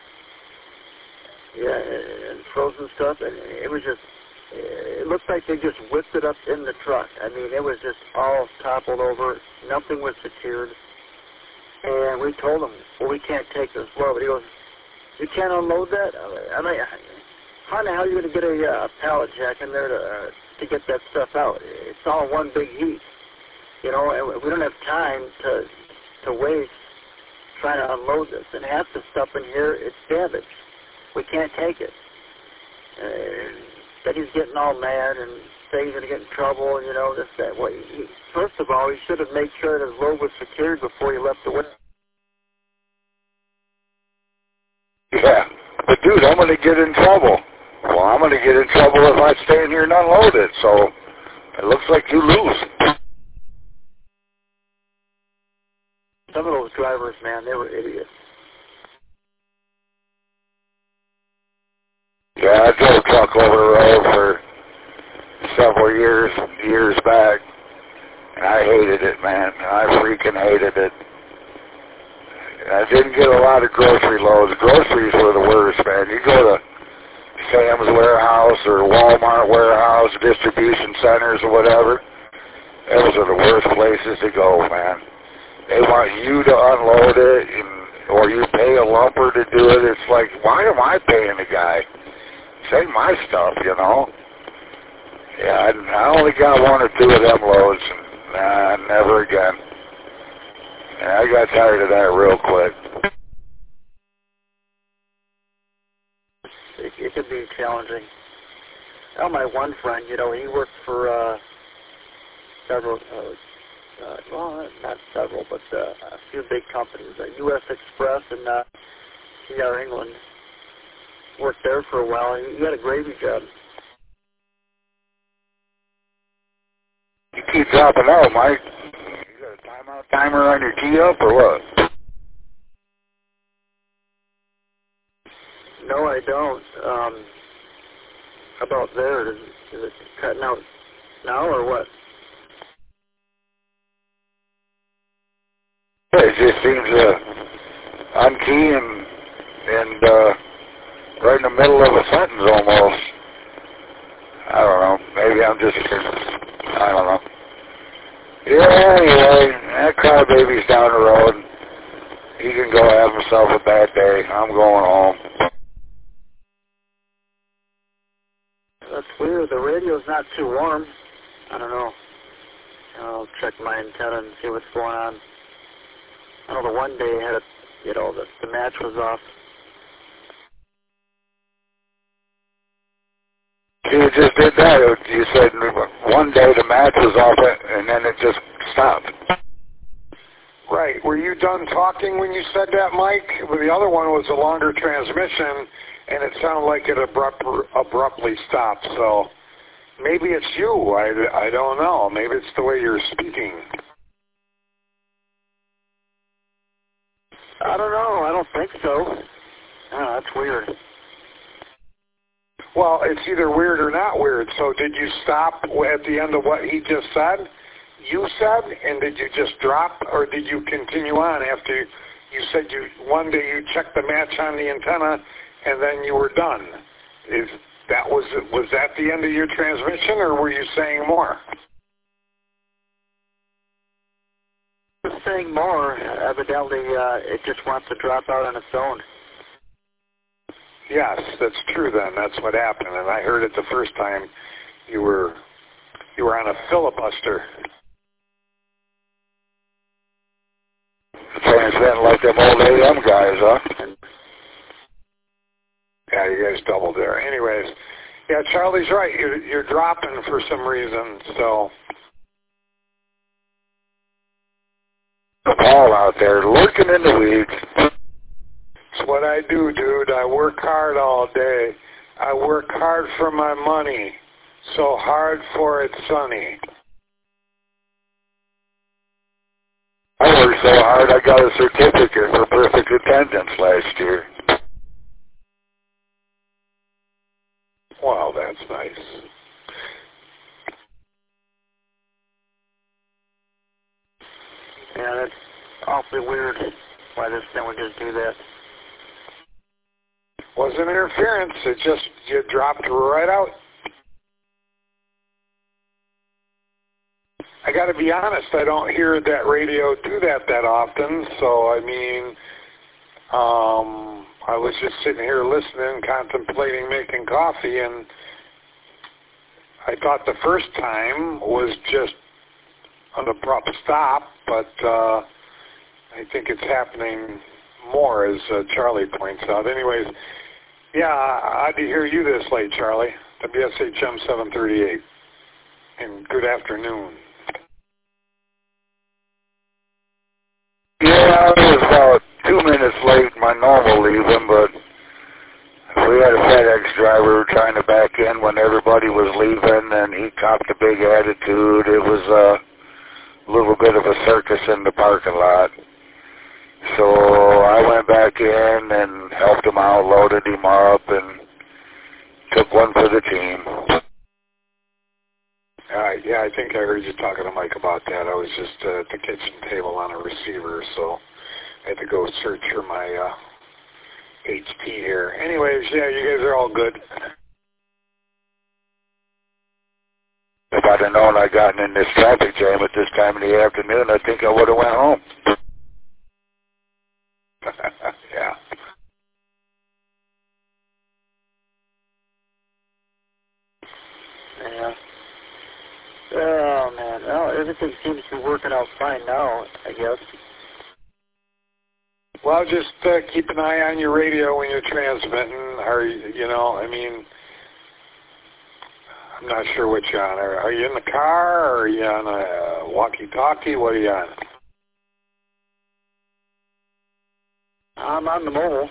yeah, and frozen stuff, and it was just, it looked like they just whipped it up in the truck. I mean, it was just all toppled over. Nothing was secured. And we told him, well, we can't take this load. He goes, you can't unload that? I mean, how in the hell are you going to get a uh, pallet jack in there to uh, to get that stuff out? It's all one big heap, you know, and we don't have time to to waste trying to unload this. And half the stuff in here, it's damaged. We can't take it. Uh, then he's getting all mad and saying he's going to get in trouble, you know, this, that. Well, he, first of all, he should have made sure that his load was secured before he left the window. Yeah, but dude, I'm going to get in trouble. Well, I'm going to get in trouble if I stay in here and unload it, so it looks like you lose. Some of those drivers, man, they were idiots. Yeah, I drove a truck over the road for several years, years back, and I hated it, man. I freaking hated it. I didn't get a lot of grocery loads. Groceries were the worst, man. You go to Sam's warehouse or Walmart warehouse, distribution centers or whatever, those are the worst places to go, man. They want you to unload it, and, or you pay a lumper to do it. It's like, why am I paying the guy? Say my stuff, you know. Yeah, I, I only got one or two of them loads, and nah, never again. And I got tired of that real quick. It, it could be challenging. Well, my one friend, you know, he worked for uh, several, uh, uh, well, not several, but uh, a few big companies. Uh, U S Express and uh, C R England. Worked there for a while. He, he had a gravy job. You keep dropping out, Mike. You got a timeout timer on your key up or what? No, I don't. Um, how about there? Is, is it cutting out now or what? It just seems to unkey and, and uh, right in the middle of a sentence almost. I don't know. Maybe I'm just, I don't know. Yeah, anyway, that crybaby's down the road. He can go have himself a bad day. I'm going home. That's weird. The radio's not too warm. I don't know. I'll check my antenna and see what's going on. I know the one day I had a, you know, the, the match was off. You just did that. You said one day the match was off and then it just stopped. Right. Were you done talking when you said that, Mike? Well, the other one was a longer transmission, and it sounded like it abrupt, abruptly stopped. So maybe it's you. I, I don't know. Maybe it's the way you're speaking. I don't know. I don't think so. Oh, that's weird. Well, it's either weird or not weird. So did you stop at the end of what he just said? You said, and did you just drop, or did you continue on after you said you one day you checked the match on the antenna, and then you were done? Is that was was that the end of your transmission, or were you saying more? I was saying more. Evidently, uh, it just wants to drop out on its own. Yes, that's true. Then that's what happened, and I heard it the first time. You were you were on a filibuster. Transmitting like them old A M guys, huh? Yeah, you guys doubled there. Anyways, yeah, Charlie's right. You're, you're dropping for some reason, so. Paul out there lurking in the weeds. It's what I do, dude. I work hard all day. I work hard for my money. So hard for it, Sonny. I worked so hard I got a certificate for perfect attendance last year. Wow, that's nice. Yeah, that's awfully weird why this thing would just do that. Wasn't interference. It just, you dropped right out. I got to be honest, I don't hear that radio do that that often, so I mean, um, I was just sitting here listening, contemplating making coffee, and I thought the first time was just an abrupt stop, but uh, I think it's happening more, as uh, Charlie points out. Anyways, yeah, odd to hear you this late, Charlie. W S H M seven thirty-eight. And good afternoon. Yeah, I was about two minutes late in my normal leaving, but we had a FedEx driver trying to back in when everybody was leaving, and he copped a big attitude. It was a little bit of a circus in the parking lot. So I went back in and helped him out, loaded him up, and took one for the team. Uh, yeah, I think I heard you talking to Mike about that. I was just uh, at the kitchen table on a receiver, so I had to go search for my uh, H T here. Anyways, yeah, you guys are all good. If I'd have known I'd gotten in this traffic jam at this time of the afternoon, I think I would have went home. Yeah. Yeah. Oh, man. Well, everything seems to be working out fine now, I guess. Well, just uh, keep an eye on your radio when you're transmitting, or, you know, I mean, I'm not sure what you're on. Are, are you in the car, or are you on a walkie-talkie? What are you on? I'm on the mobile.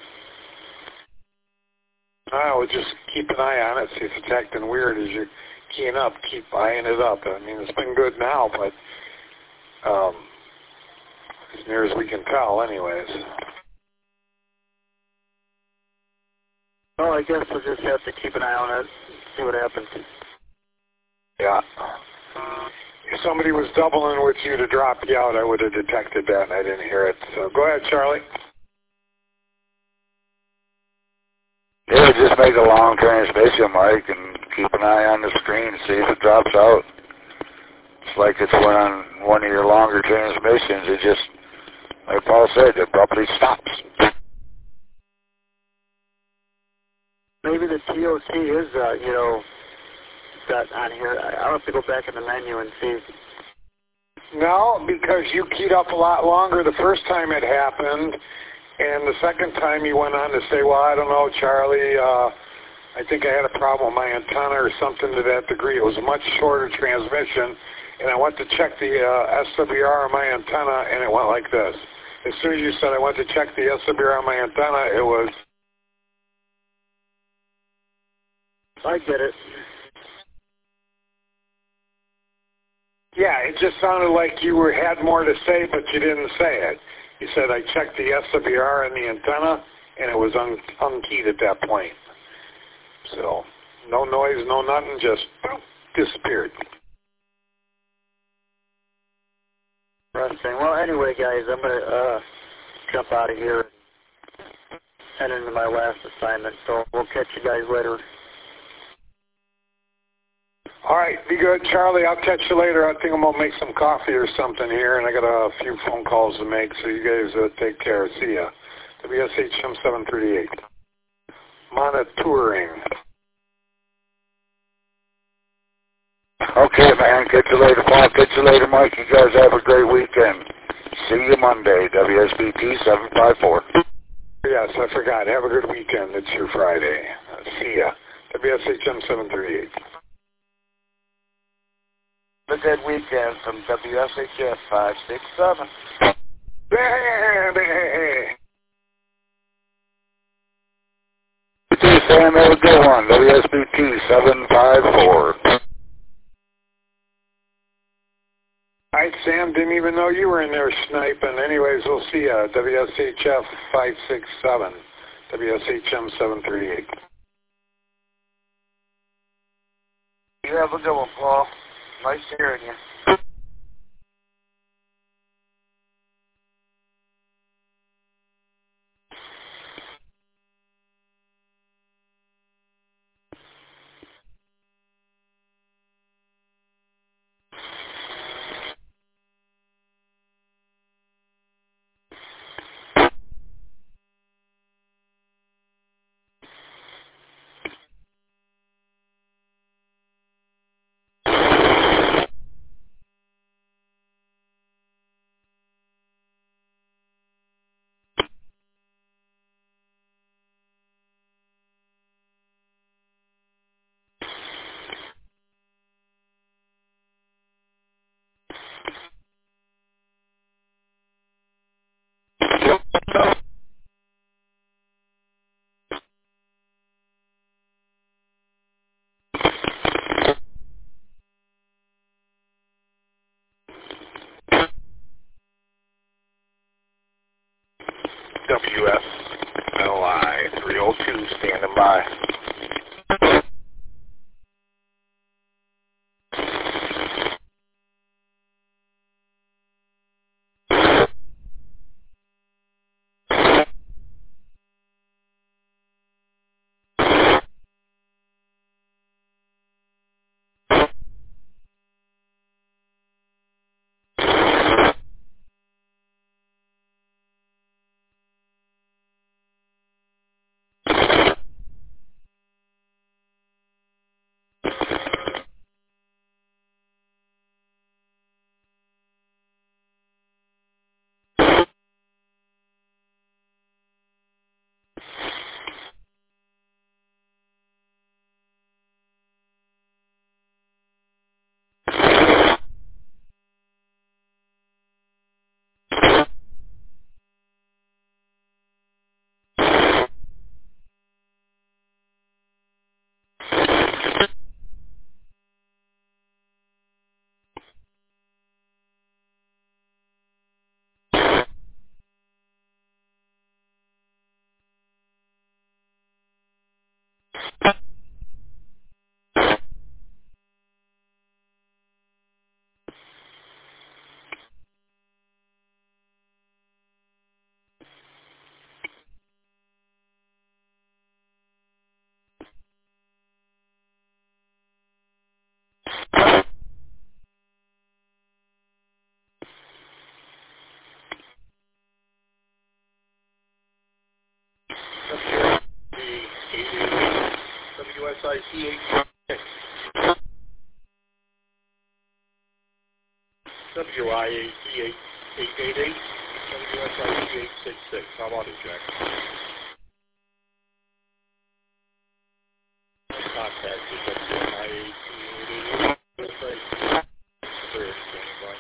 I would just keep an eye on it, see if it's acting weird as you're keying up. Keep eyeing it up. I mean, it's been good now, but um, as near as we can tell, anyways. Well, I guess we'll just have to keep an eye on it, see what happens. Yeah. If somebody was doubling with you to drop you out, I would have detected that, and I didn't hear it. So go ahead, Charlie. Yeah, just make a long transmission, Mike, and keep an eye on the screen, see if it drops out. It's like it's when on one of your longer transmissions, it just, like Paul said, it abruptly stops. Maybe the T O C is, uh, you know, got on here. I'll have to go back in the menu and see. No, because you keyed up a lot longer the first time it happened, and the second time you went on to say, well, I don't know, Charlie, uh, I think I had a problem with my antenna or something to that degree. It was a much shorter transmission, and I went to check the uh, S W R on my antenna, and it went like this. As soon as you said I went to check the S W R on my antenna, it was... I get it. Yeah, it just sounded like you were had more to say, but you didn't say it. You said, I checked the S W R and the antenna, and it was un unkeyed at that point. So, no noise, no nothing, just boop, disappeared. Interesting. Well, anyway, guys, I'm going to uh, jump out of here and head into my last assignment, so we'll catch you guys later. All right, be good, Charlie. I'll catch you later. I think I'm going to make some coffee or something here, and I got a few phone calls to make, so you guys uh, take care. See ya. W S H M seven thirty-eight. Monitoring. Okay, man. Catch you later, Paul. Catch you later, Mike. You guys have a great weekend. See you Monday, W S B T seven five four. Yes, I forgot. Have a good weekend. It's your Friday. See ya. W S H M seven thirty-eight. Have a good weekend from W S H F five six seven. Okay, Sam, have a good one. W S B T seven five four. All right, Sam, didn't even know you were in there sniping. Anyways, we'll see you. W S H F five six seven, W S H M seven thirty-eight. You have a good one, Paul. Nice hearing you. W S L I three oh two standing by. W S I C eight six. W I A C eight eight eight. W S I C eight six six. How about it, Jack? Contact is W I A C eight eight eight. Clear, standing by.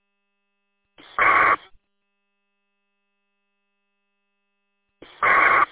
Ah!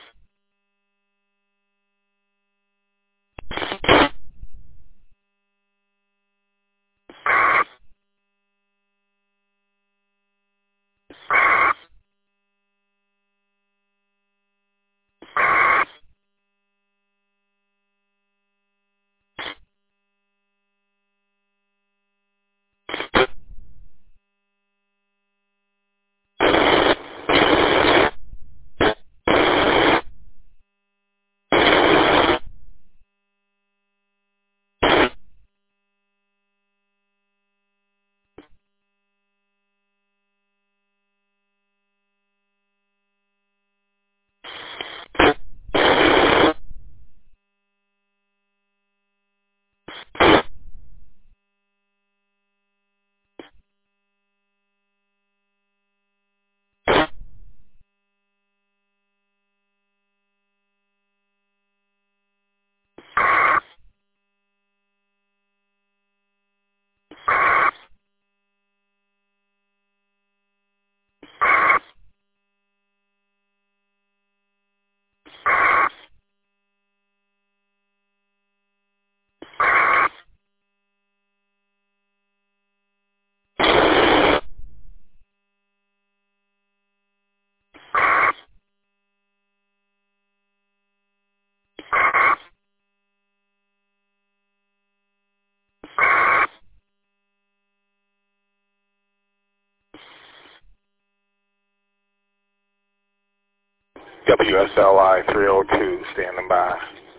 W S L I three oh two, standing by.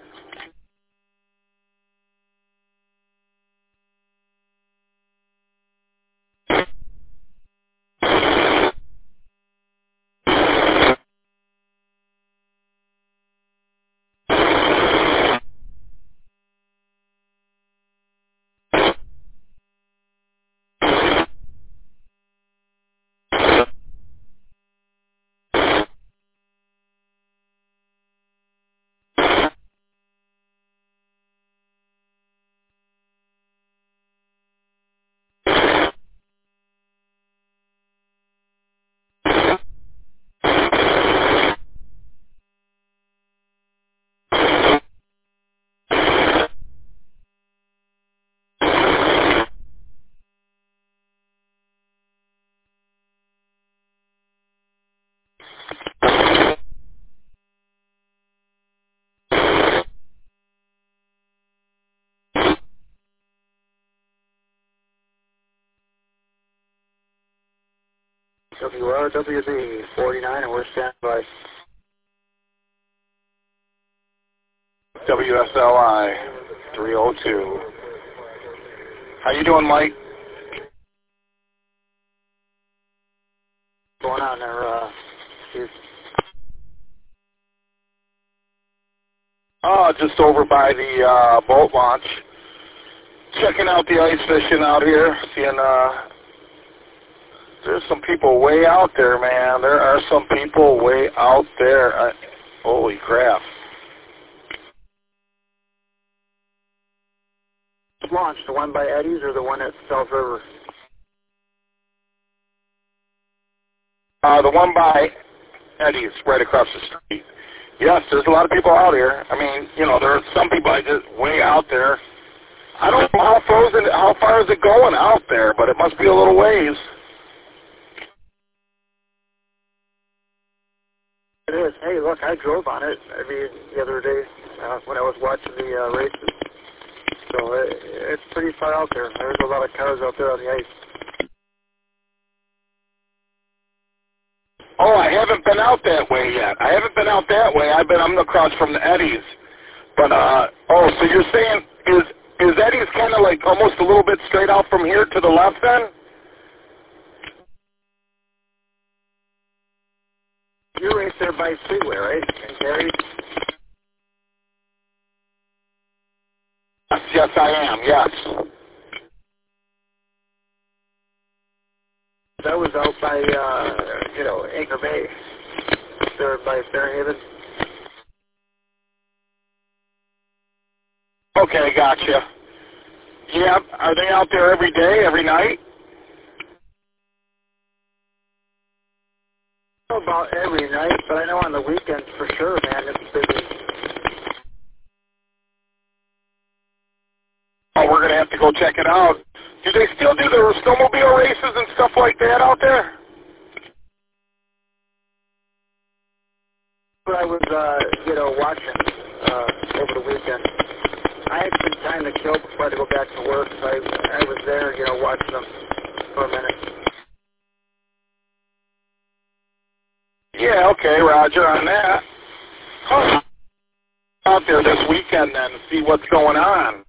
W R W B forty-nine, and we're standing by. W S L I three oh two. How you doing, Mike? What's going on there, uh, Steve? Oh, just over by the uh, boat launch. Checking out the ice fishing out here. Seeing, uh, there's some people way out there, man. There are some people way out there. Uh, holy crap. Launch, the one by Eddie's or the one at South River? Uh, the one by Eddie's, right across the street. Yes, there's a lot of people out here. I mean, you know, there are some people just way out there. I don't know how far is it, how far is it going out there, but it must be a little ways. It is. Hey, look, I drove on it. I mean, the other day uh, when I was watching the uh, races. So it, it's pretty far out there. There's a lot of cars out there on the ice. Oh, I haven't been out that way yet. I haven't been out that way. I've been, I'm across from the Eddie's. But, uh, oh, so you're saying, is, is Eddie's kind of like almost a little bit straight out from here to the left then? You're right there by Freeway, right? And Gary? Yes, yes, I am, yes. That was out by, uh, you know, Anchor Bay, there by Fairhaven. Okay, gotcha. Yeah, are they out there every day, every night? I don't know about every night, but I know on the weekends for sure, man, it's busy. Oh, we're going to have to go check it out. Do they still do the snowmobile races and stuff like that out there? But I was, uh, you know, watching uh, over the weekend. I had some time to kill before I had to go back to work, so I, I was there, you know, watching them for a minute. Yeah, okay, Roger, on that. Huh. Out there this weekend then and see what's going on.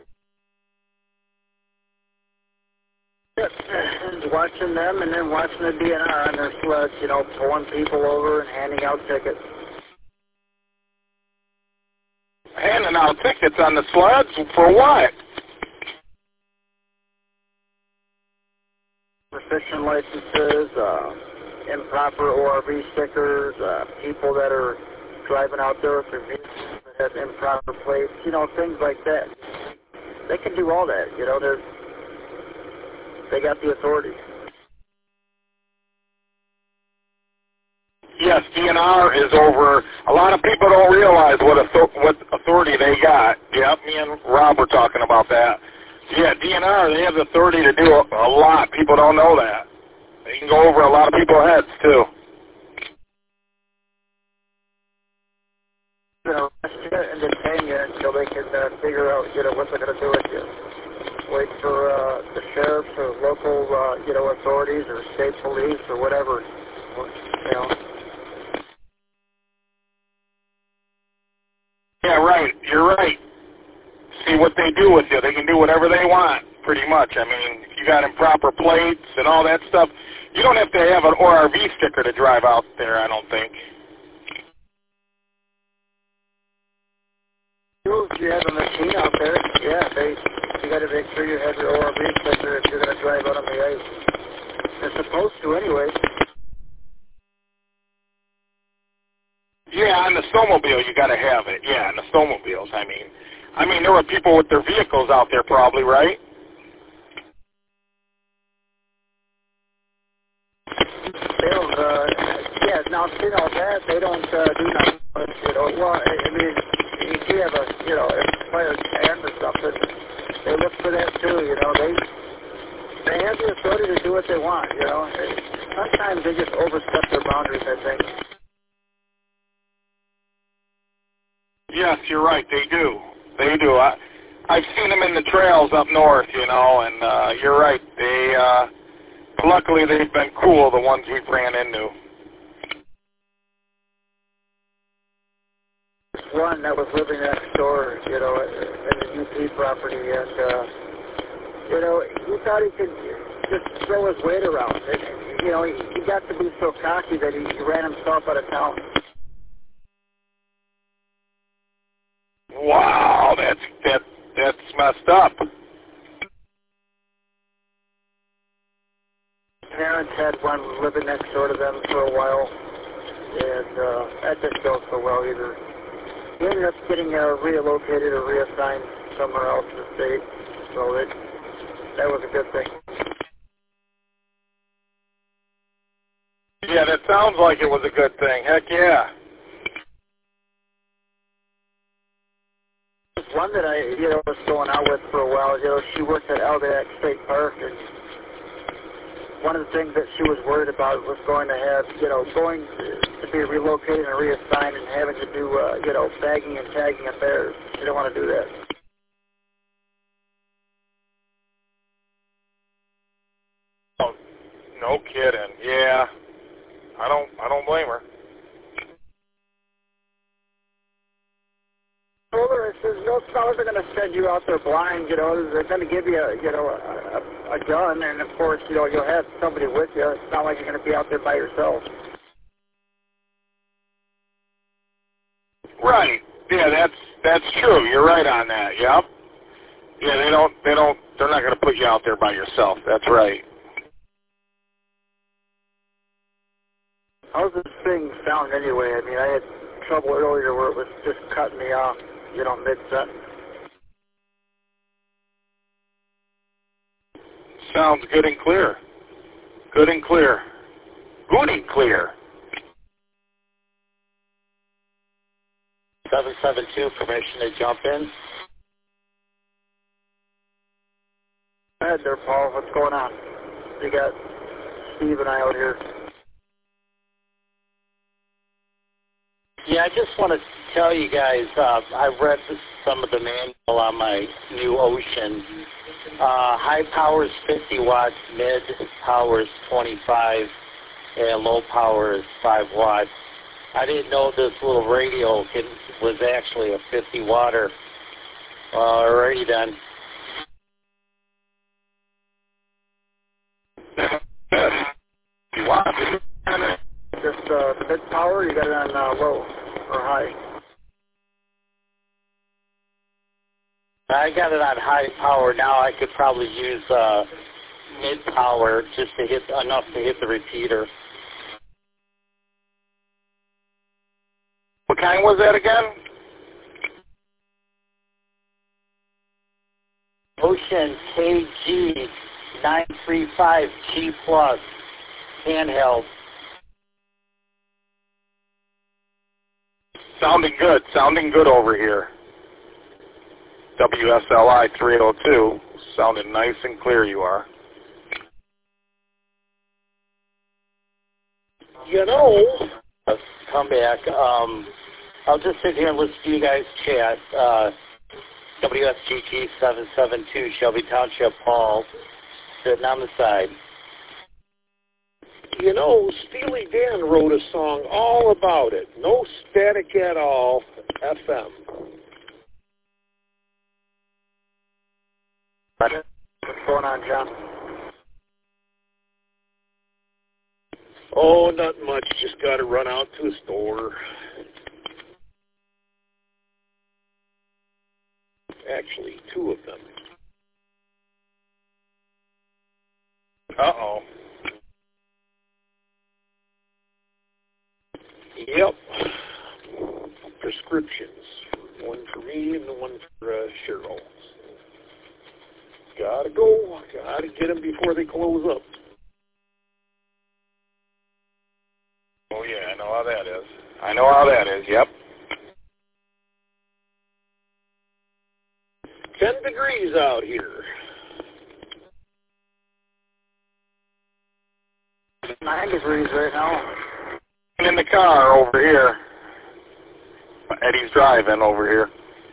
Yep, and watching them and then watching the D N R on their sleds, you know, pulling people over and handing out tickets. Handing out tickets on the sleds? For what? For fishing licenses, uh, improper O R V stickers, uh, people that are driving out there with their vehicles that have improper plates, you know, things like that. They can do all that, you know, they're, they got the authority. Yes, D N R is over. A lot of people don't realize what author what authority they got. Yep, me and Rob were talking about that. Yeah, D N R, they have the authority to do a, a lot. People don't know that. They can go over a lot of people's heads, too. You know, and detain you until they can uh, figure out, you know, what they're going to do with you. Wait for uh, the sheriffs or local, uh, you know, authorities or state police or whatever, you know. do with you. They can do whatever they want, pretty much. I mean, if you got improper plates and all that stuff, you don't have to have an O R V sticker to drive out there, I don't think. If you have a machine out there, yeah, they, you got to make sure you have your O R V sticker if you're going to drive out on the ice. They're supposed to anyway. Yeah, on the snowmobile, you got to have it. Yeah, on the snowmobiles, I mean. I mean, there were people with their vehicles out there probably, right? They don't, uh, yeah, now, you know, that, they don't uh, do nothing, but, you know, well, I, I mean, if you have a, you know, a fire can or something, they look for that too, you know, they, they have the authority to do what they want, you know. Sometimes they just overstep their boundaries, I think. Yes, you're right, they do. They do. I, I've seen them in the trails up north, you know, and uh, you're right. They, uh, luckily they've been cool, the ones we've ran into. One that was living next door, you know, in the U P property, and, uh, you know, he thought he could just throw his weight around. And, you know, he, he got to be so cocky that he, he ran himself out of town. Wow, that's that that's messed up. Parents had one living next door to them for a while, and uh, that didn't go so well either. He ended up getting uh, relocated or reassigned somewhere else in the state, so it, that was a good thing. Yeah, that sounds like it was a good thing. Heck yeah. One that I, you know, was going out with for a while, you know, she worked at Aldeac State Park, and one of the things that she was worried about was going to have, you know, going to be relocated and reassigned and having to do, uh, you know, bagging and tagging of bears. She didn't want to do that. Oh, no kidding. Yeah, I don't, I don't blame her. I told her, I says, no fellas are going to send you out there blind, you know, they're going to give you, a, you know, a, a, a gun, and of course, you know, you'll have somebody with you. It's not like you're going to be out there by yourself. Right. Yeah, that's that's true. You're right on that. Yep. Yeah, they don't, they don't, they're not going to put you out there by yourself. That's right. How's this thing sound anyway? I mean, I had trouble earlier where it was just cutting me off, you know, mid-sentence. Sounds good and clear. Good and clear. Good and clear. seven seven two, permission to jump in. Go ahead there, Paul. What's going on? You got Steve and I out here. Yeah, I just want to tell you guys, uh, I read some of the manual on my new Ocean. Uh, high power is fifty watts, mid power is twenty-five, and low power is five watts. I didn't know this little radio can, was actually a fifty watter. Uh, alrighty then. Just uh, mid power, you got it on uh, low or high? I got it on high power. Now I could probably use uh, mid power just to hit enough to hit the repeater. What kind was that again? Ocean K G nine three five G plus handheld. Sounding good. Sounding good over here. W S L I three oh two. Sounding nice and clear you are. You know, Uh, come back. Um, I'll just sit here and listen to you guys chat. Uh, W S G G seven seven two, Shelby Township, Paul, sitting on the side. you know, Steely Dan wrote a song all about it. No static at all, F M. What's going on, John? Oh, not much. Just got to run out to a store. Actually, two of them. Uh-oh. Yep. Prescriptions. One for me and the one for uh, Cheryl. Gotta go. Gotta get them before they close up. Oh, yeah, I know how that is. I know how that is, yep. Ten degrees out here. Nine degrees right now. In the car over here. Eddie's driving over here.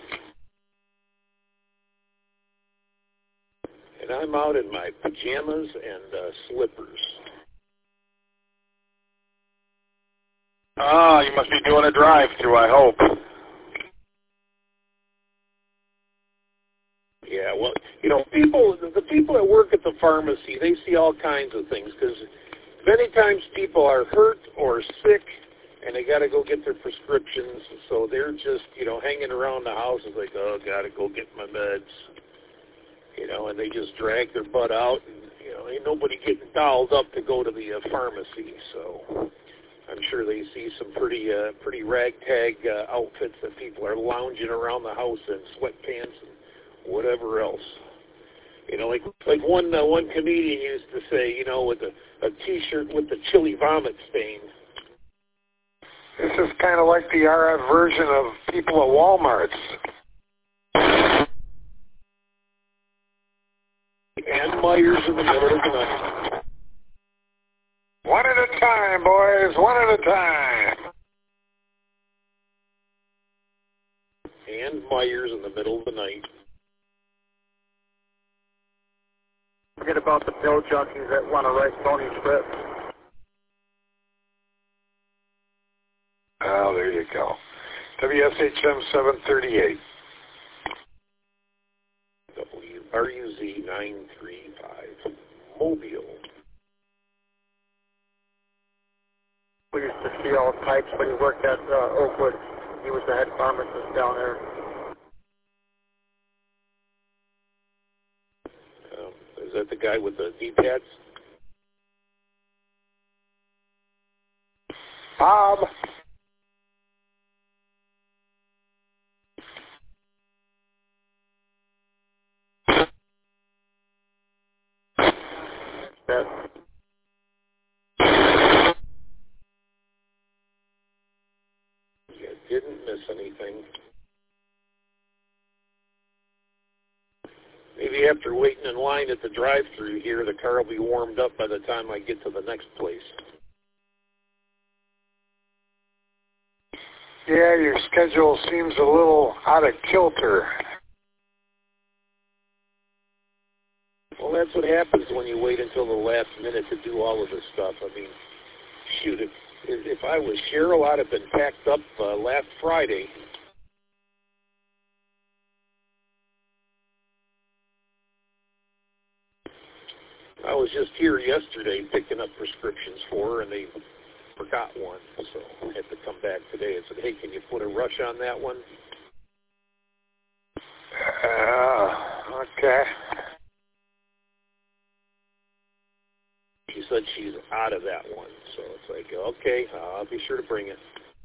And I'm out in my pajamas and uh, slippers. Oh, you must be doing a drive-through, I hope. Yeah, well, you know, people, the people that work at the pharmacy, they see all kinds of things because many times people are hurt or sick and they got to go get their prescriptions, so they're just, you know, hanging around the house and like, oh, got to go get my meds, you know, and they just drag their butt out, and, you know, ain't nobody getting dolled up to go to the uh, pharmacy, so I'm sure they see some pretty, uh, pretty ragtag uh, outfits that people are lounging around the house in, sweatpants and whatever else. You know, like like one uh, one comedian used to say, you know, with a, a T-shirt with the chili vomit stain. This is kind of like the R F version of people at Walmart's. And Myers in the middle of the night. One at a time, boys. One at a time. And Myers in the middle of the night. Forget about the pill junkies that want to write phony scripts. Oh, there you go. W S H M seven thirty-eight. W R U Z nine three five. Mobile. We used to see all types when he worked at uh, Oakwood. He was the head pharmacist down there. Um, is that the guy with the D-pads? Bob. That You didn't miss anything. Maybe after waiting in line at the drive-thru here, the car will be warmed up by the time I get to the next place. Yeah, your schedule seems a little out of kilter. Well, that's what happens when you wait until the last minute to do all of this stuff. I mean, shoot, if, if I was Cheryl, I'd have been packed up uh, last Friday. I was just here yesterday picking up prescriptions for her, and they forgot one, so I had to come back today and said, hey, can you put a rush on that one? Uh, okay. She said she's out of that one, so it's like, okay, I'll be sure to bring it.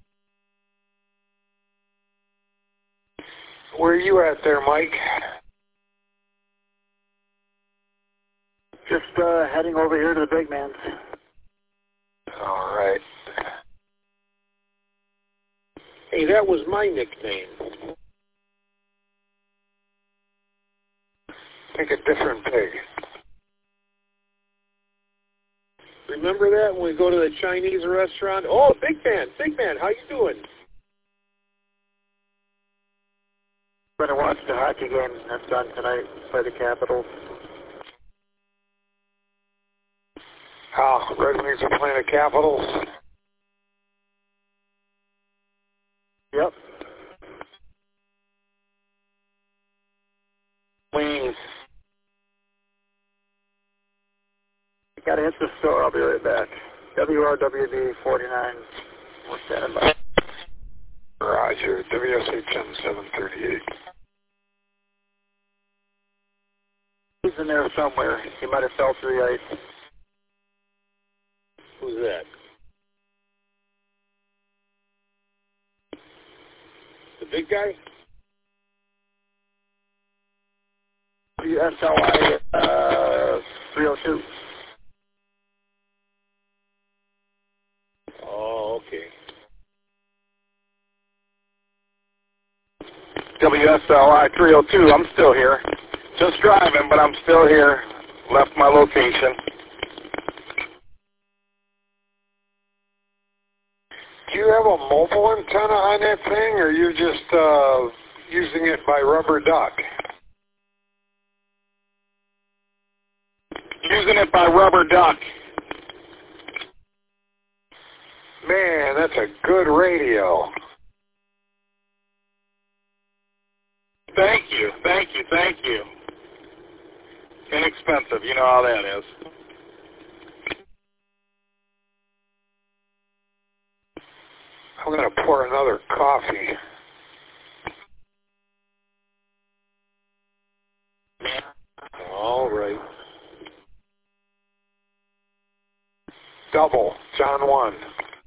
Where are you at there, Mike? just uh, heading over here to the big man's. All right. Hey, that was my nickname. Take a different pig. Remember that when we go to the Chinese restaurant? Oh, Big Man, Big Man, how you doing? Better watch the hockey game that's on tonight by the Capitals. Oh, Red Wings are playing the Capitals. Yep. Wings. W R W B forty-nine, we're standing by. Roger, W S H M seven thirty-eight. He's in there somewhere. He might have fell through the ice. Who's that? The big guy? W S L I uh, three oh two. Oh, okay. W S L I three oh two, I'm still here. Just driving, but I'm still here. Left my location. Do you have a mobile antenna on that thing, or you're just uh, using it by rubber duck? Using it by rubber duck. Man, that's a good radio. Thank you, thank you, thank you. Inexpensive, you know how that is. I'm going to pour another coffee. All right. Double, John one.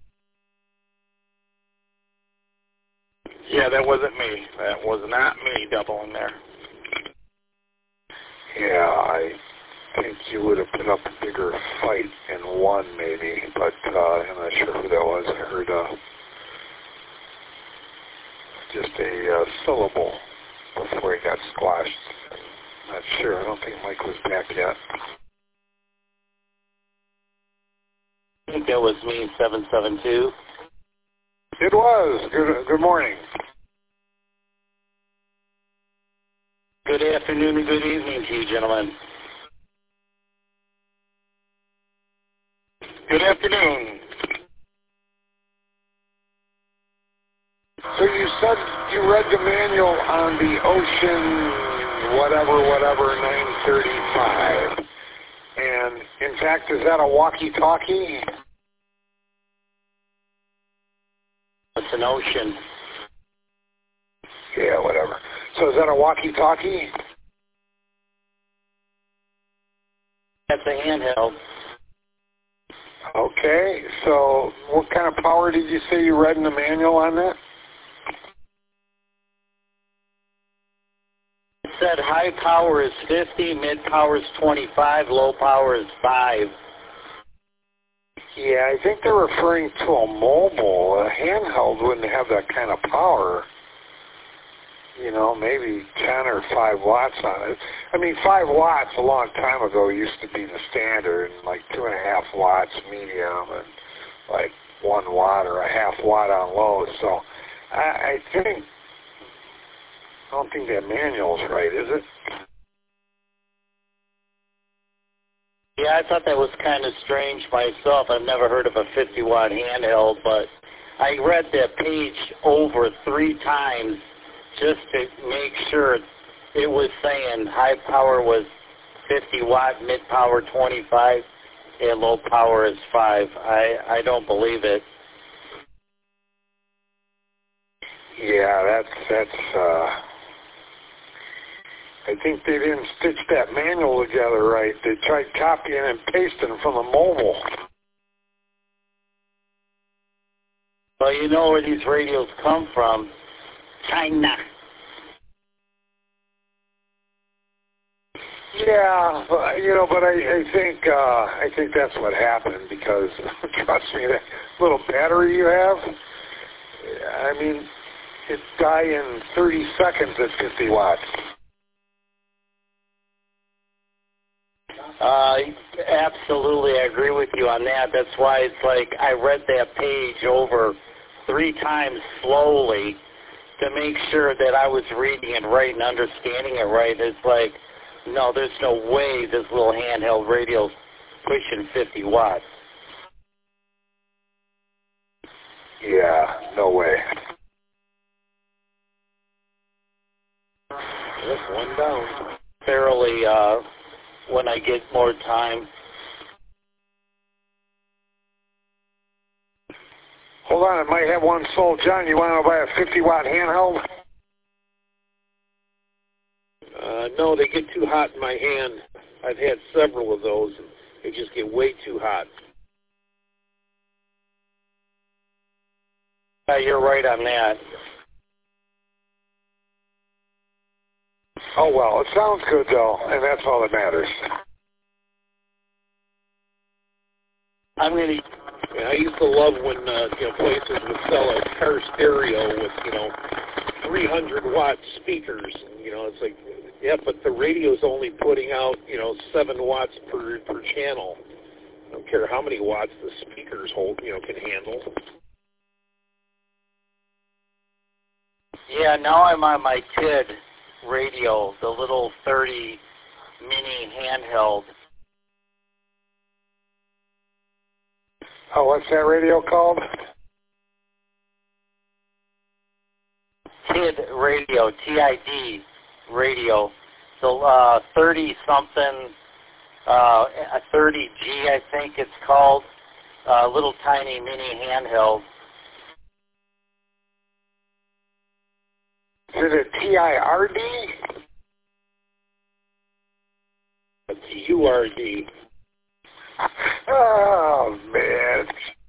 Yeah, that wasn't me. That was not me doubling there. Yeah, I think you would have put up a bigger fight and won maybe, but uh, I'm not sure who that was. I heard uh, just a uh, syllable before he got squashed. Not sure. I don't think Mike was back yet. I think that was me, seven seven two. It was. Good, good morning. Good afternoon and good evening to you, gentlemen. Good afternoon. So you said you read the manual on the Ocean whatever, whatever, nine thirty-five. And, in fact, is that a walkie-talkie? It's an Ocean. Yeah, whatever. So is that a walkie-talkie? That's a handheld. Okay, so what kind of power did you say you read in the manual on that? It said high power is fifty, mid power is twenty-five, low power is five. Yeah, I think they're referring to a mobile. A handheld wouldn't have that kind of power. You know, maybe ten or five watts on it. I mean, five watts a long time ago used to be the standard, and like two and a half watts medium, and like one watt or a half watt on low. So I, I think, I don't think that manual's right, is it? Yeah, I thought that was kind of strange myself. I've never heard of a fifty watt handheld, but I read that page over three times just to make sure it was saying high power was fifty watt, mid power twenty-five, and low power is five. I, I don't believe it. Yeah, that's, that's, uh, I think they didn't stitch that manual together right. They tried copying and pasting from a mobile. Well, you know where these radios come from. China. Yeah, you know, but I, I think uh, I think that's what happened because trust me, that little battery you have, I mean, it die in thirty seconds at fifty watts. Uh, absolutely, I agree with you on that. That's why it's like I read that page over three times slowly to make sure that I was reading it right and understanding it right. It's like, no, there's no way this little handheld radio's pushing fifty watts. Yeah, no way. That's one down. Fairly, uh, when I get more time. Hold on, I might have one sold. John, you want to buy a fifty watt handheld? Uh, no, they get too hot in my hand. I've had several of those. And they just get way too hot. Uh, you're right on that. Oh, well, it sounds good, though, and that's all that matters. I'm going to... Yeah, I used to love when uh, you know, places would sell a car stereo with, you know, three hundred watt speakers. You know, it's like, yeah, but the radio's only putting out, you know, seven watts per, per channel. I don't care how many watts the speakers hold, you know, can handle. Yeah, now I'm on my T I D radio, the little thirty mini handheld. Oh, what's that radio called? T I D radio, T I D radio. So uh, thirty something, uh, a thirty G, I think it's called. A uh, little tiny mini handheld. Is it T I R D? T U R D. Oh, man.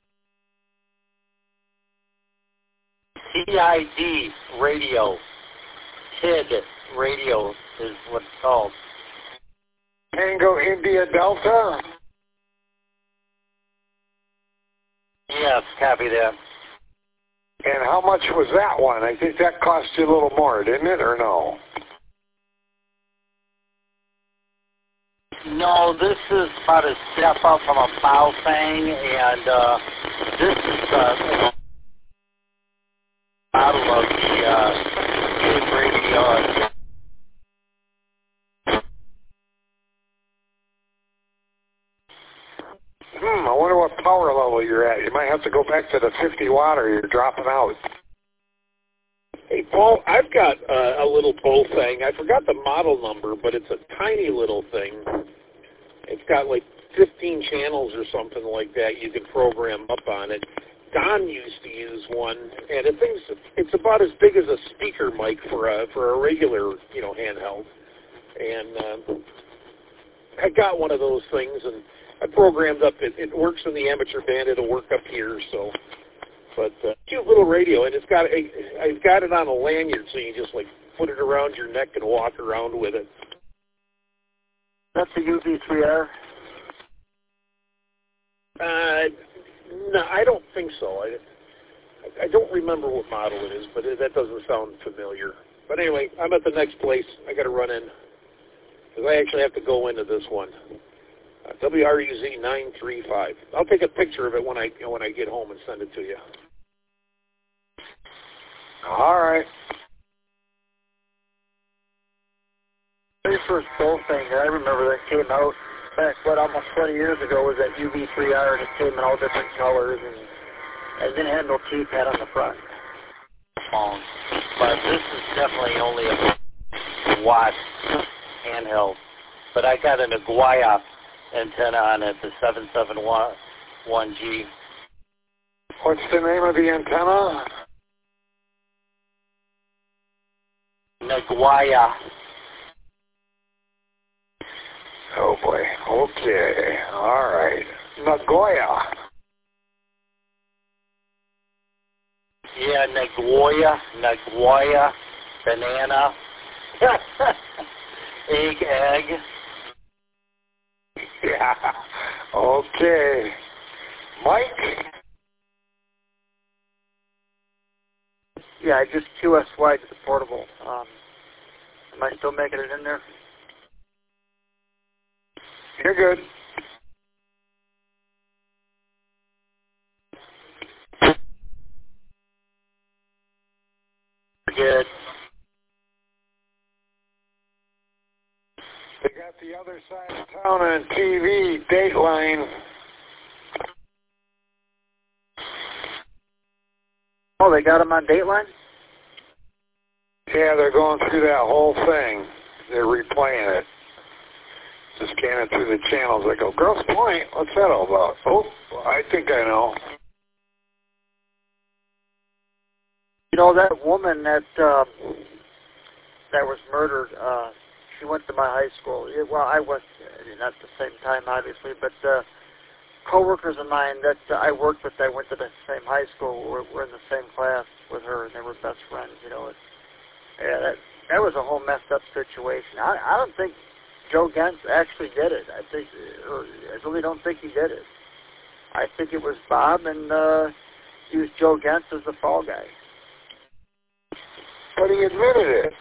T I D radio. T I D radio is what it's called. Tango India Delta? Yes, copy that. And how much was that one? I think that cost you a little more, didn't it, or no? No, this is about a step up from a Baofeng, and uh, this is uh, a model of the uh, T I D radio. Hmm, I wonder what power level you're at. You might have to go back to the fifty watt or you're dropping out. Hey, Paul, I've got uh, a little Baofeng. I forgot the model number, but it's a tiny little thing. It's got like fifteen channels or something like that you can program up on it. Don used to use one, and it thinks it's about as big as a speaker mic for a for a regular, you know, handheld. And uh, I got one of those things, and I programmed up. It, it works in the amateur band. It'll work up here. So, but uh, cute little radio, and it's got a, I've got it on a lanyard, so you just like put it around your neck and walk around with it. That's a U V three R. Uh, no, I don't think so. I, I don't remember what model it is, but it, that doesn't sound familiar. But anyway, I'm at the next place. I got to run in because I actually have to go into this one. Uh, W R U Z nine three five. I'll take a picture of it when I you know, when I get home and send it to you. All right. The very first Baofeng that I remember that came out back, what, almost twenty years ago was that U V three R, and it came in all different colors, and it didn't have no keypad on the front. Long. But this is definitely only a watt handheld. But I got an Aguaya antenna on it, the seven seven one G. What's the name of the antenna? Naguaya. Oh, boy. Okay. All right. Nagoya. Yeah, Nagoya, Nagoya, banana, egg, egg. Yeah. Okay. Mike? Yeah, I just Q S Y'd the portable. Um, am I still making it in there? You're good. Good. They got the other side of town on T V, Dateline. Oh, they got them on Dateline? Yeah, they're going through that whole thing. They're replaying it. Just scanning through the channels. I go, Grosse Pointe, what's that all about? Oh, I think I know. know, that woman that uh, that was murdered, uh, she went to my high school. It, well, I was not at the same time, obviously, but uh, coworkers of mine that uh, I worked with that went to the same high school were, were in the same class with her, and they were best friends. You know, it, yeah, that that was a whole messed up situation. I, I don't think Joe Gentz actually did it. I think, or I really don't think he did it. I think it was Bob, and uh, used Joe Gentz as the fall guy. But he admitted it.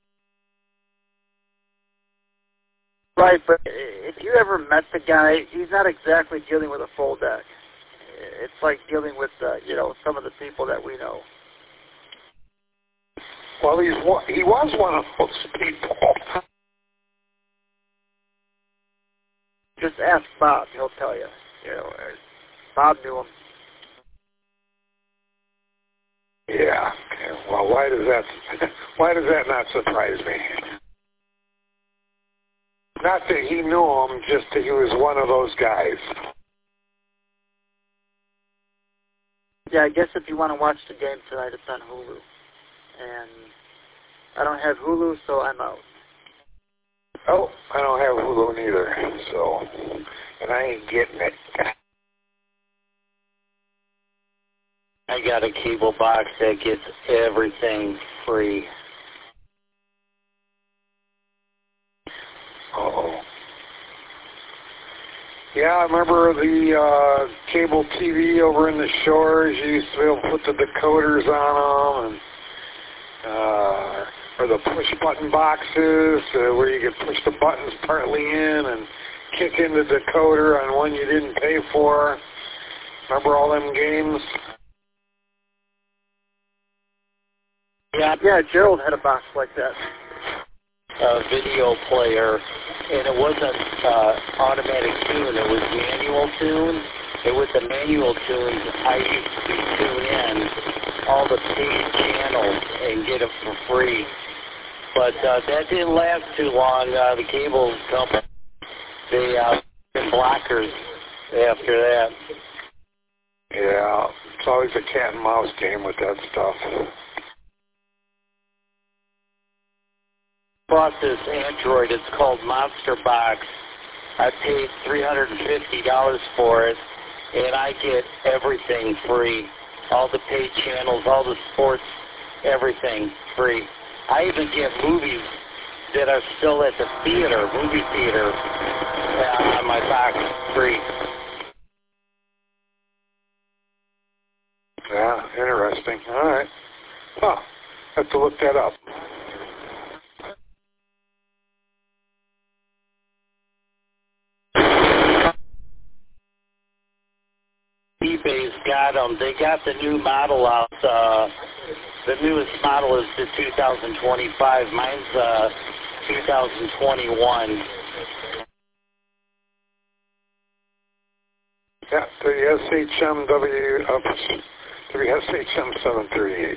Right, but if you ever met the guy, he's not exactly dealing with a full deck. It's like dealing with, uh, you know, some of the people that we know. Well, he's one, he was one of those people. Just ask Bob; he'll tell you. You know, Bob knew him. Yeah. Well, why does that? Why does that not surprise me? Not that he knew him, just that he was one of those guys. Yeah, I guess if you want to watch the game tonight, it's on Hulu. And I don't have Hulu, so I'm out. Oh, I don't have Hulu neither, so, and I ain't getting it. I got a cable box that gets everything free. Uh-oh. Yeah, I remember the uh, cable T V over in the shores. You used to be able to put the decoders on them, and uh, or the push-button boxes uh, where you could push the buttons partly in and kick in the decoder on one you didn't pay for. Remember all them games? Yeah, yeah. Gerald had a box like that. A video player, and it wasn't uh, automatic tune, it was manual tune. And with the manual tunes, I used to tune in all the paid channels and get them for free. But uh, that didn't last too long. Uh, the cable company, they uh, been blockers after that. Yeah, it's always a cat and mouse game with that stuff. Bought this Android. It's called Monster Box. I paid three hundred fifty dollars for it, and I get everything free. All the paid channels, all the sports, everything free. I even get movies that are still at the theater, movie theater, uh, on my box free. Yeah, interesting. All right. Huh. Have to look that up. eBay's got them. They got the new model out. Uh, the newest model is the two thousand twenty-five. Mine's uh, two thousand twenty-one. Yeah, the S H M W, uh, the S H M seven thirty-eight.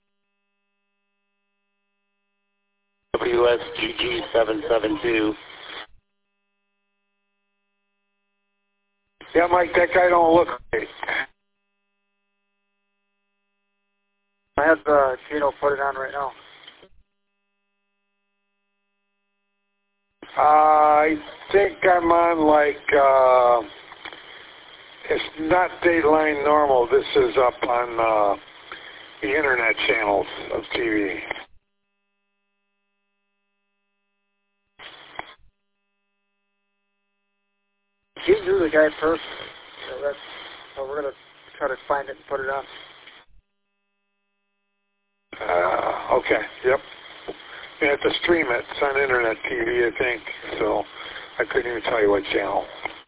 W S G G seven seven two. Yeah, Mike, that guy don't look right. I have uh, Gino put it on right now. Uh, I think I'm on like, uh, it's not Dateline Normal. This is up on uh, the internet channels of T V. He knew the guy personally, so that's so we're gonna try to find it and put it on. Uh, okay, yep. You have to stream it. It's on internet T V, I think, so I couldn't even tell you what channel.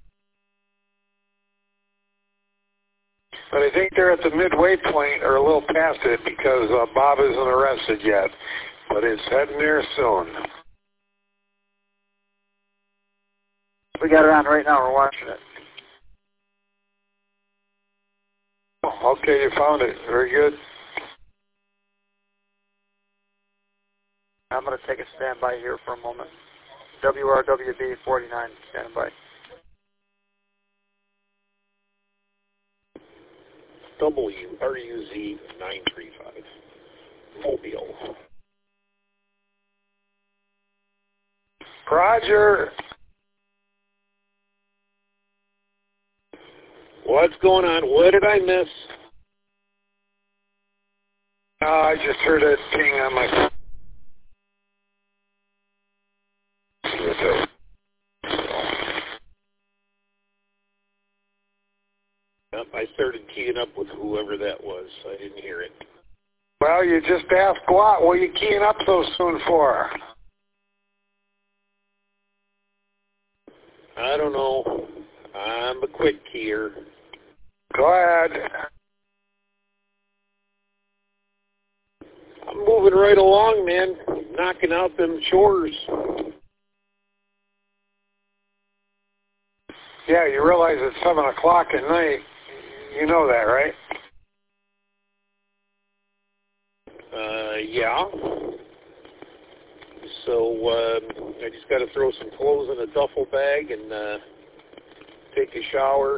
But I think they're at the midway point or a little past it because uh, Bob isn't arrested yet, but it's heading there soon. We got it on right now. We're watching it. Oh, okay, you found it. Very good. I'm going to take a standby here for a moment. W R W B forty-nine, standing by. W R U Z nine three five. Mobile. Roger. What's going on? What did I miss? Uh, I just heard a ping on my Yep, I started keying up with whoever that was. I didn't hear it. Well, you just asked Glot, what are you keying up so soon for? I don't know. I'm a quick keyer. Go ahead. I'm moving right along, man. Knocking out them chores. Yeah, you realize it's seven o'clock at night. You know that, right? Uh, yeah. So uh, I just got to throw some clothes in a duffel bag and uh, take a shower.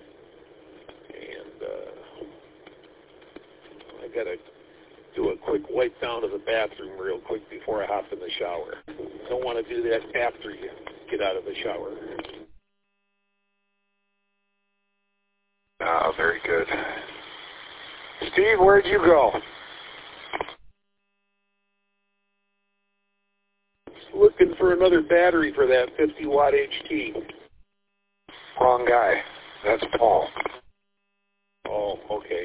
And uh, I got to do a quick wipe down of the bathroom real quick before I hop in the shower. Don't want to do that after you get out of the shower. Oh, very good. Steve, where'd you go? Looking for another battery for that fifty watt H T. Wrong guy. That's Paul. Oh, okay.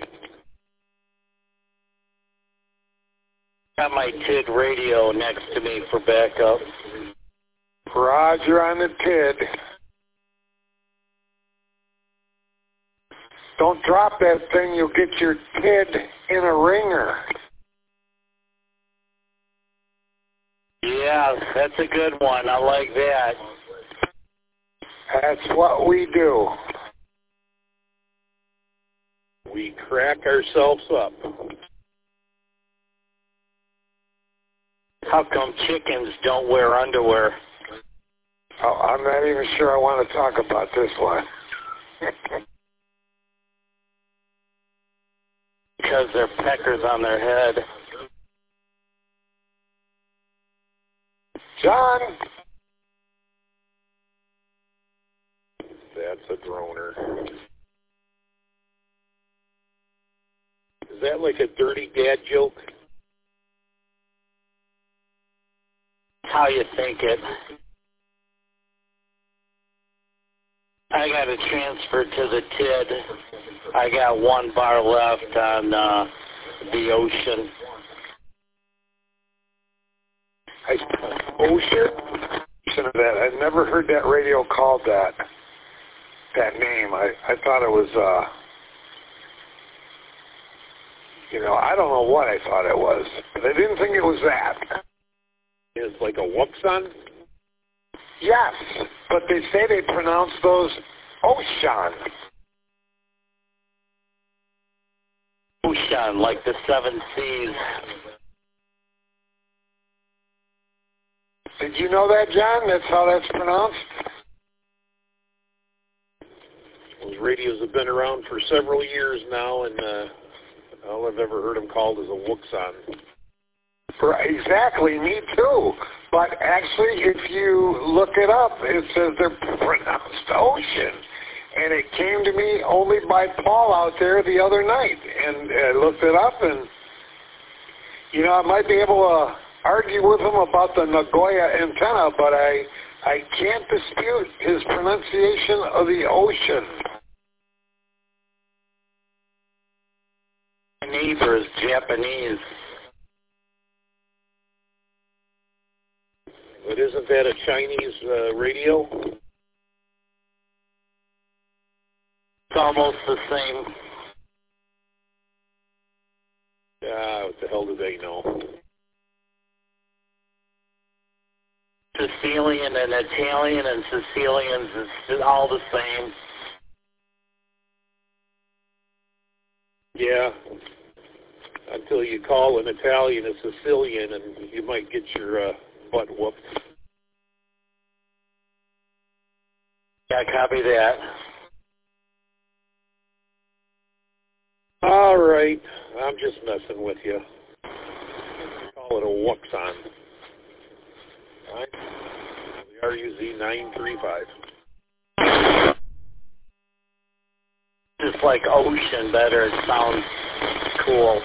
Got my T I D radio next to me for backup. Roger on the T I D. Don't drop that thing, you'll get your T I D in a ringer. Yeah, that's a good one. I like that. That's what we do. We crack ourselves up. How come chickens don't wear underwear? Oh, I'm not even sure I want to talk about this one. Because they're peckers on their head. John? That's a droner. Is that like a dirty dad joke? How you think it? I got to transfer to the T I D. I got one bar left on uh, the Ocean. I, Ocean? Listen to that. I've never heard that radio called that. That name. I, I thought it was, uh, you know, I don't know what I thought it was. But I didn't think it was that. It's like a Wuxon? Yes, but they say they pronounce those Ocean. Ocean, like the seven seas. Did you know that, John? That's how that's pronounced? Those radios have been around for several years now, and uh, all I've ever heard them called is a Wuxon. Right, exactly, me too. But actually, if you look it up, it says they're pronounced Ocean. And it came to me only by Paul out there the other night. And I looked it up, and, you know, I might be able to argue with him about the Nagoya antenna, but I, I can't dispute his pronunciation of the Ocean. My neighbor is Japanese. But isn't that a Chinese uh, radio? It's almost the same. Ah, what the hell do they know? Sicilian and Italian and Sicilians is all the same. Yeah. Until you call an Italian a Sicilian, and you might get your uh, butt whooped. Yeah, copy that. All right. I'm just messing with you. call it a Wuxon. All right. The R U Z nine three five. Just like Ocean better. It sounds cool.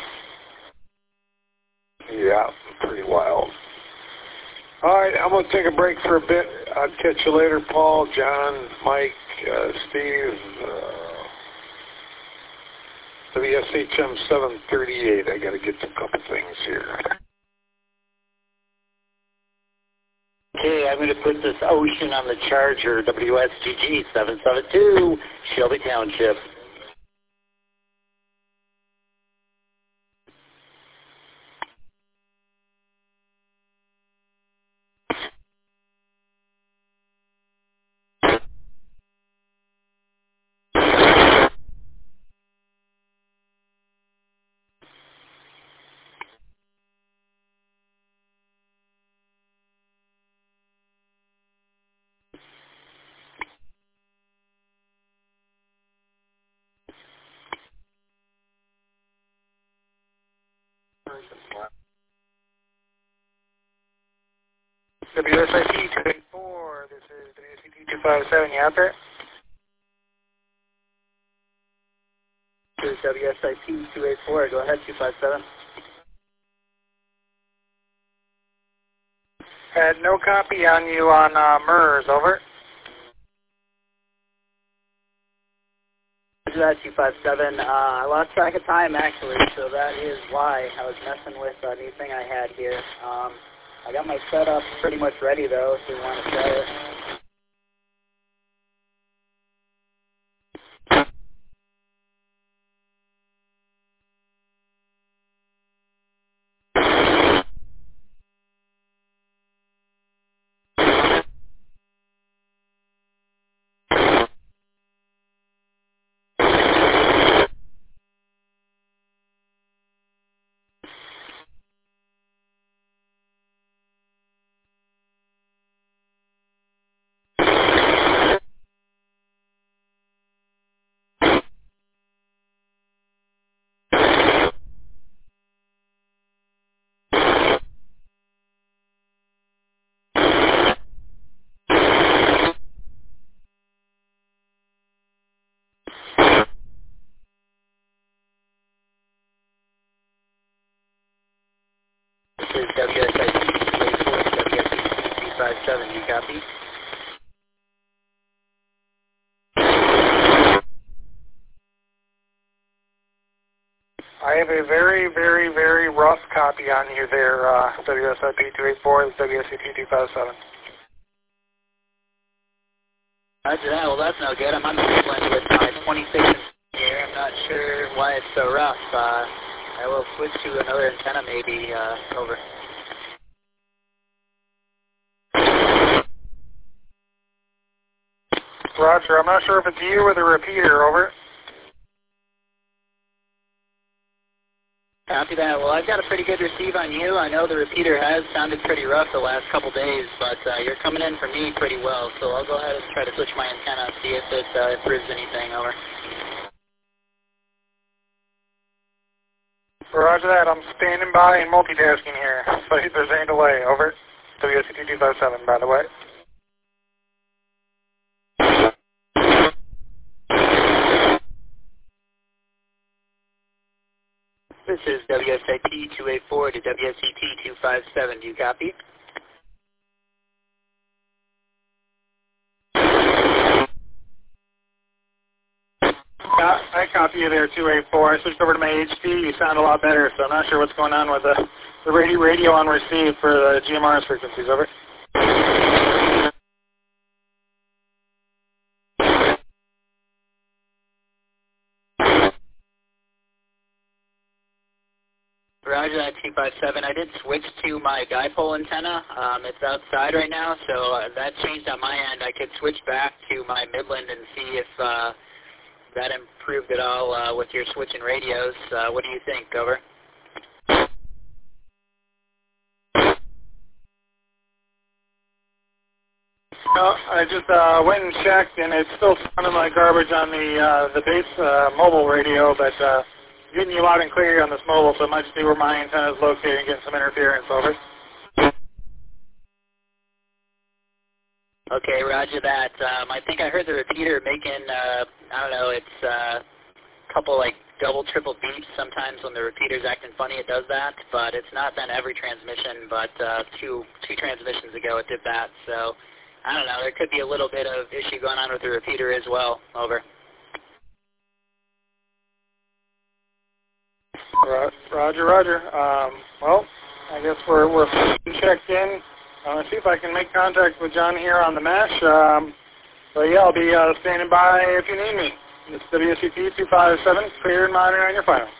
Yeah, pretty wild. All right, I'm going to take a break for a bit. I'll catch you later, Paul, John, Mike, uh, Steve, uh, W S H M seven thirty-eight. I got to get to a couple things here. Okay, I'm going to put this Ocean on the charger, W S G G seven seven two, Shelby Township. W S I P two eight four, this is W S I P two five seven, you out there? This is W S I P two eight four, go ahead, two five seven. Had no copy on you on uh, MERS, over. Roger that, two five seven. Uh, I lost track of time, actually, so that is why I was messing with a new thing I had here. Um, I got my setup pretty much ready, though, if you want to try it. This is W S I P two eight four, W S I P two five seven, you copy? I have a very, very, very rough copy on you there, uh, W S I P two eight four, W S I P two five seven. Roger that, well that's no good. I'm on the blend with my twenty-six here. I'm not sure why it's so rough. Uh, I will switch to another antenna maybe, uh, over. Roger, I'm not sure if it's you or the repeater, over. Copy that. Well, I've got a pretty good receive on you. I know the repeater has sounded pretty rough the last couple days, but uh, you're coming in for me pretty well, so I'll go ahead and try to switch my antenna, see if it uh, improves anything, over. Roger that, I'm standing by and multitasking here, so if there's any delay, over. W S I P two five seven, by the way. This is W S I P two eight four to W S E T two five seven. Do you copy? Yeah, I copy you there, two eight four. I switched over to my H D. You sound a lot better, so I'm not sure what's going on with the, the radio, radio on receive for the G M R's frequencies, over. Roger that, two five seven. I did switch to my dipole antenna. Um, it's outside right now, so uh, that changed on my end. I could switch back to my Midland and see if uh, that improved at all uh, with your switching radios. Uh, what do you think, over? No, I just uh, went and checked, and it's still sounding like garbage on the uh, the base uh, mobile radio, but uh, getting you loud and clear on this mobile, so it might just be where my antenna is located and getting some interference. Over. Okay, roger that. Um, I think I heard the repeater making, uh, I don't know, it's uh, a couple like double, triple beeps. Sometimes when the repeater's acting funny, it does that, but it's not been every transmission, but uh, two, two transmissions ago it did that. So, I don't know, there could be a little bit of issue going on with the repeater as well. Over. Roger, roger. Um, well, I guess we're, we're checked in. I'm going to see if I can make contact with John here on the mesh. Um, but yeah, I'll be uh, standing by if you need me. This is W S C P two five seven, clear and monitoring on your final.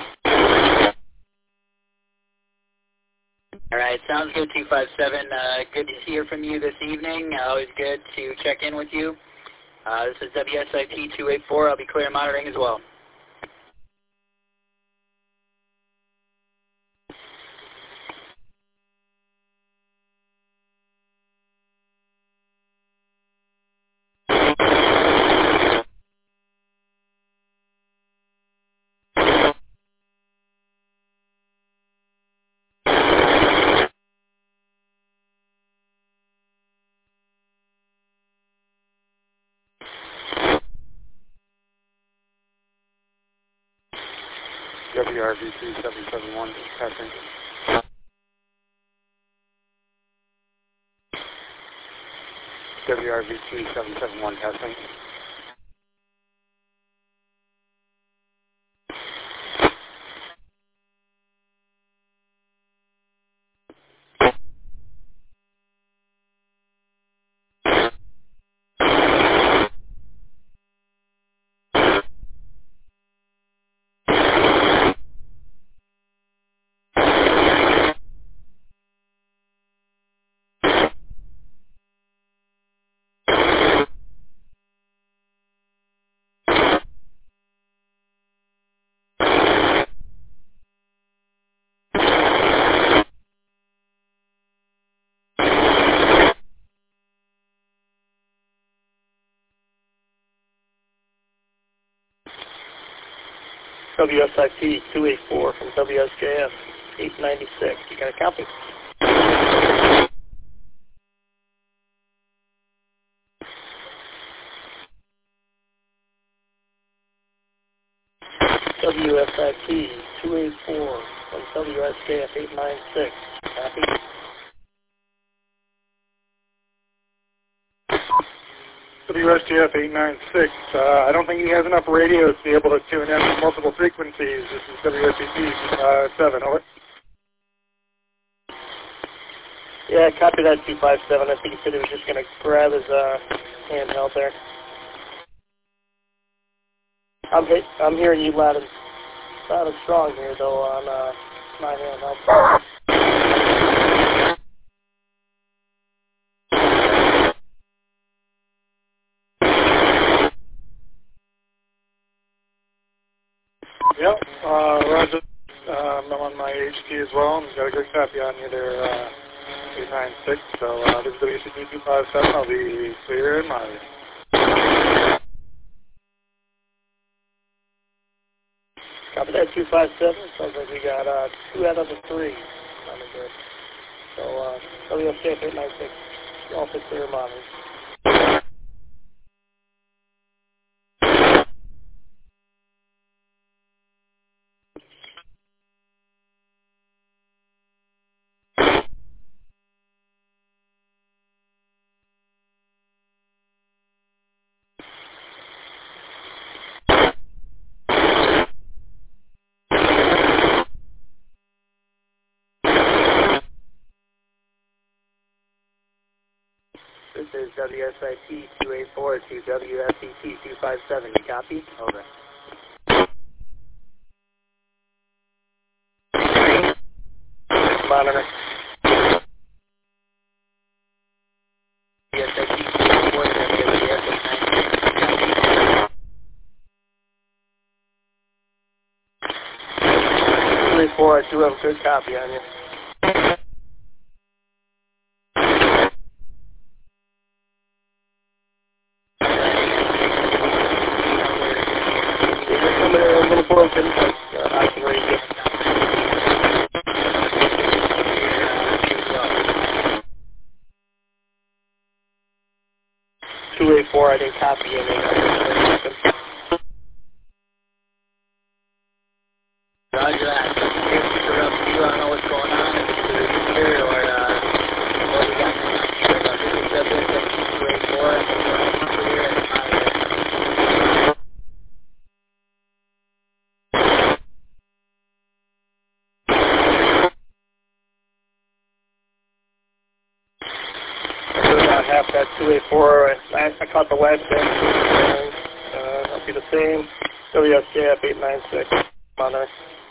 All right, sounds good, two five seven. Uh, good to hear from you this evening. Uh, always good to check in with you. Uh, this is W S I P two eight four. I'll be clear and monitoring as well. W R V T seven seven one, testing. W R V T seven seven one, testing. W S I P two eight four from W S J F eight ninety-six. You got a copy? W S I P two eight four from W S J F eight ninety-six. Copy? W S J F eight ninety-six. Uh, I don't think he has enough radios to be able to tune in multiple frequencies. This is W S C P uh, seven. Over. Yeah, copy that two five seven. I think he said he was just going to grab his uh, handheld there. I'm hit, I'm hearing you loud and, loud and strong here, though, on uh, my handheld. Yep, uh, Roger. Um, I'm on my H T as well. I've got a good copy on you there, uh, eight nine six. So uh, this is W C P two five seven. I'll be clear and monitoring. Copy that two five seven. Sounds like we got uh, two out of the three. Sounded good. So uh, W S J F eight ninety-six. Also clear and monitoring. This is W S I P two eight four to W S C P two five seven. You copy? Over. Monitor. W S I P two eight four to W S J F eight ninety-six. two eight four, I do have a good copy on you. You're coming in a little broken, but uh, ahead and copy and make sure. Roger that. Interrupt you. I don't know what's going on. If it's the repeater or uh, what we got going on here. But this is W S M two eighty-four. Clear and monitor. About half that two eighty-four. I, I caught the last thing. Uh, that'll be the same. W S K F eight nine six. Monitor.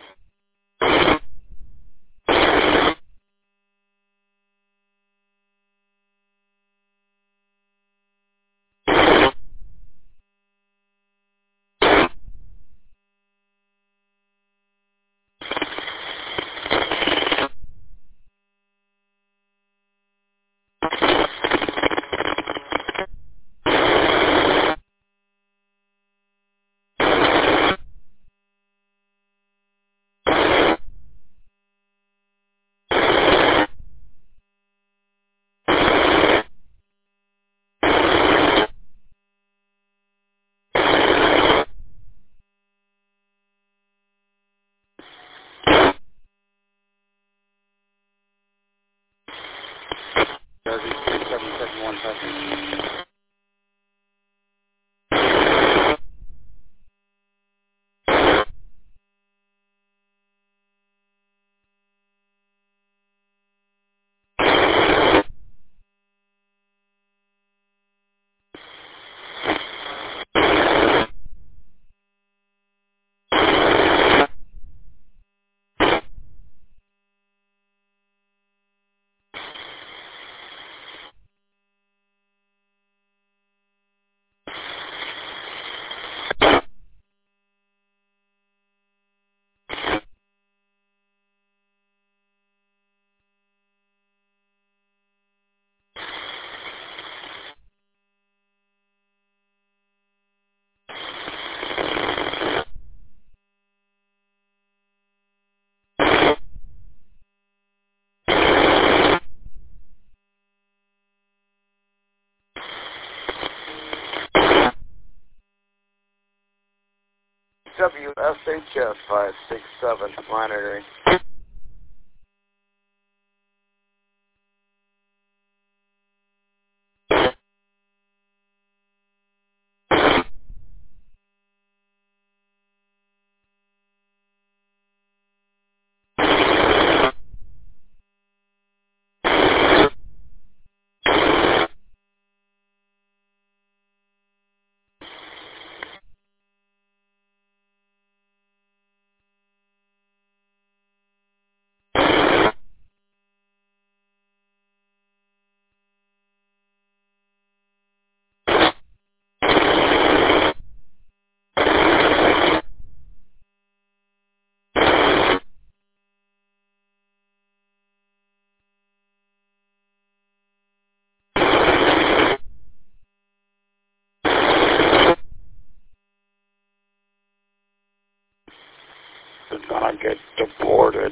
W S H S five six seven, monitoring. Did not get deported.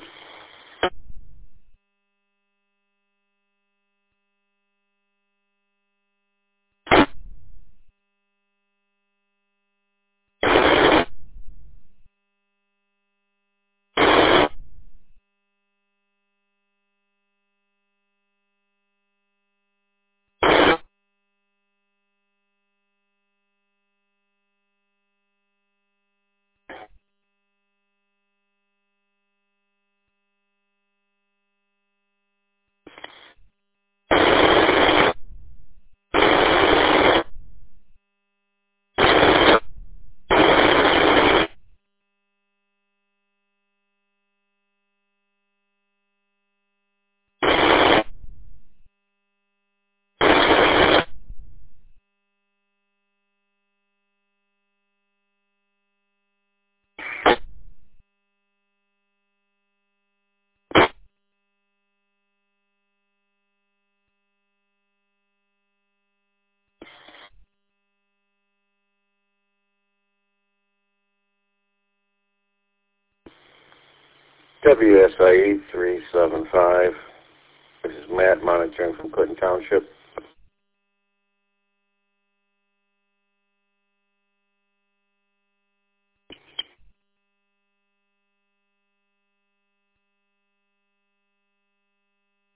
W S I E three seven five. This is Matt monitoring from Clinton Township.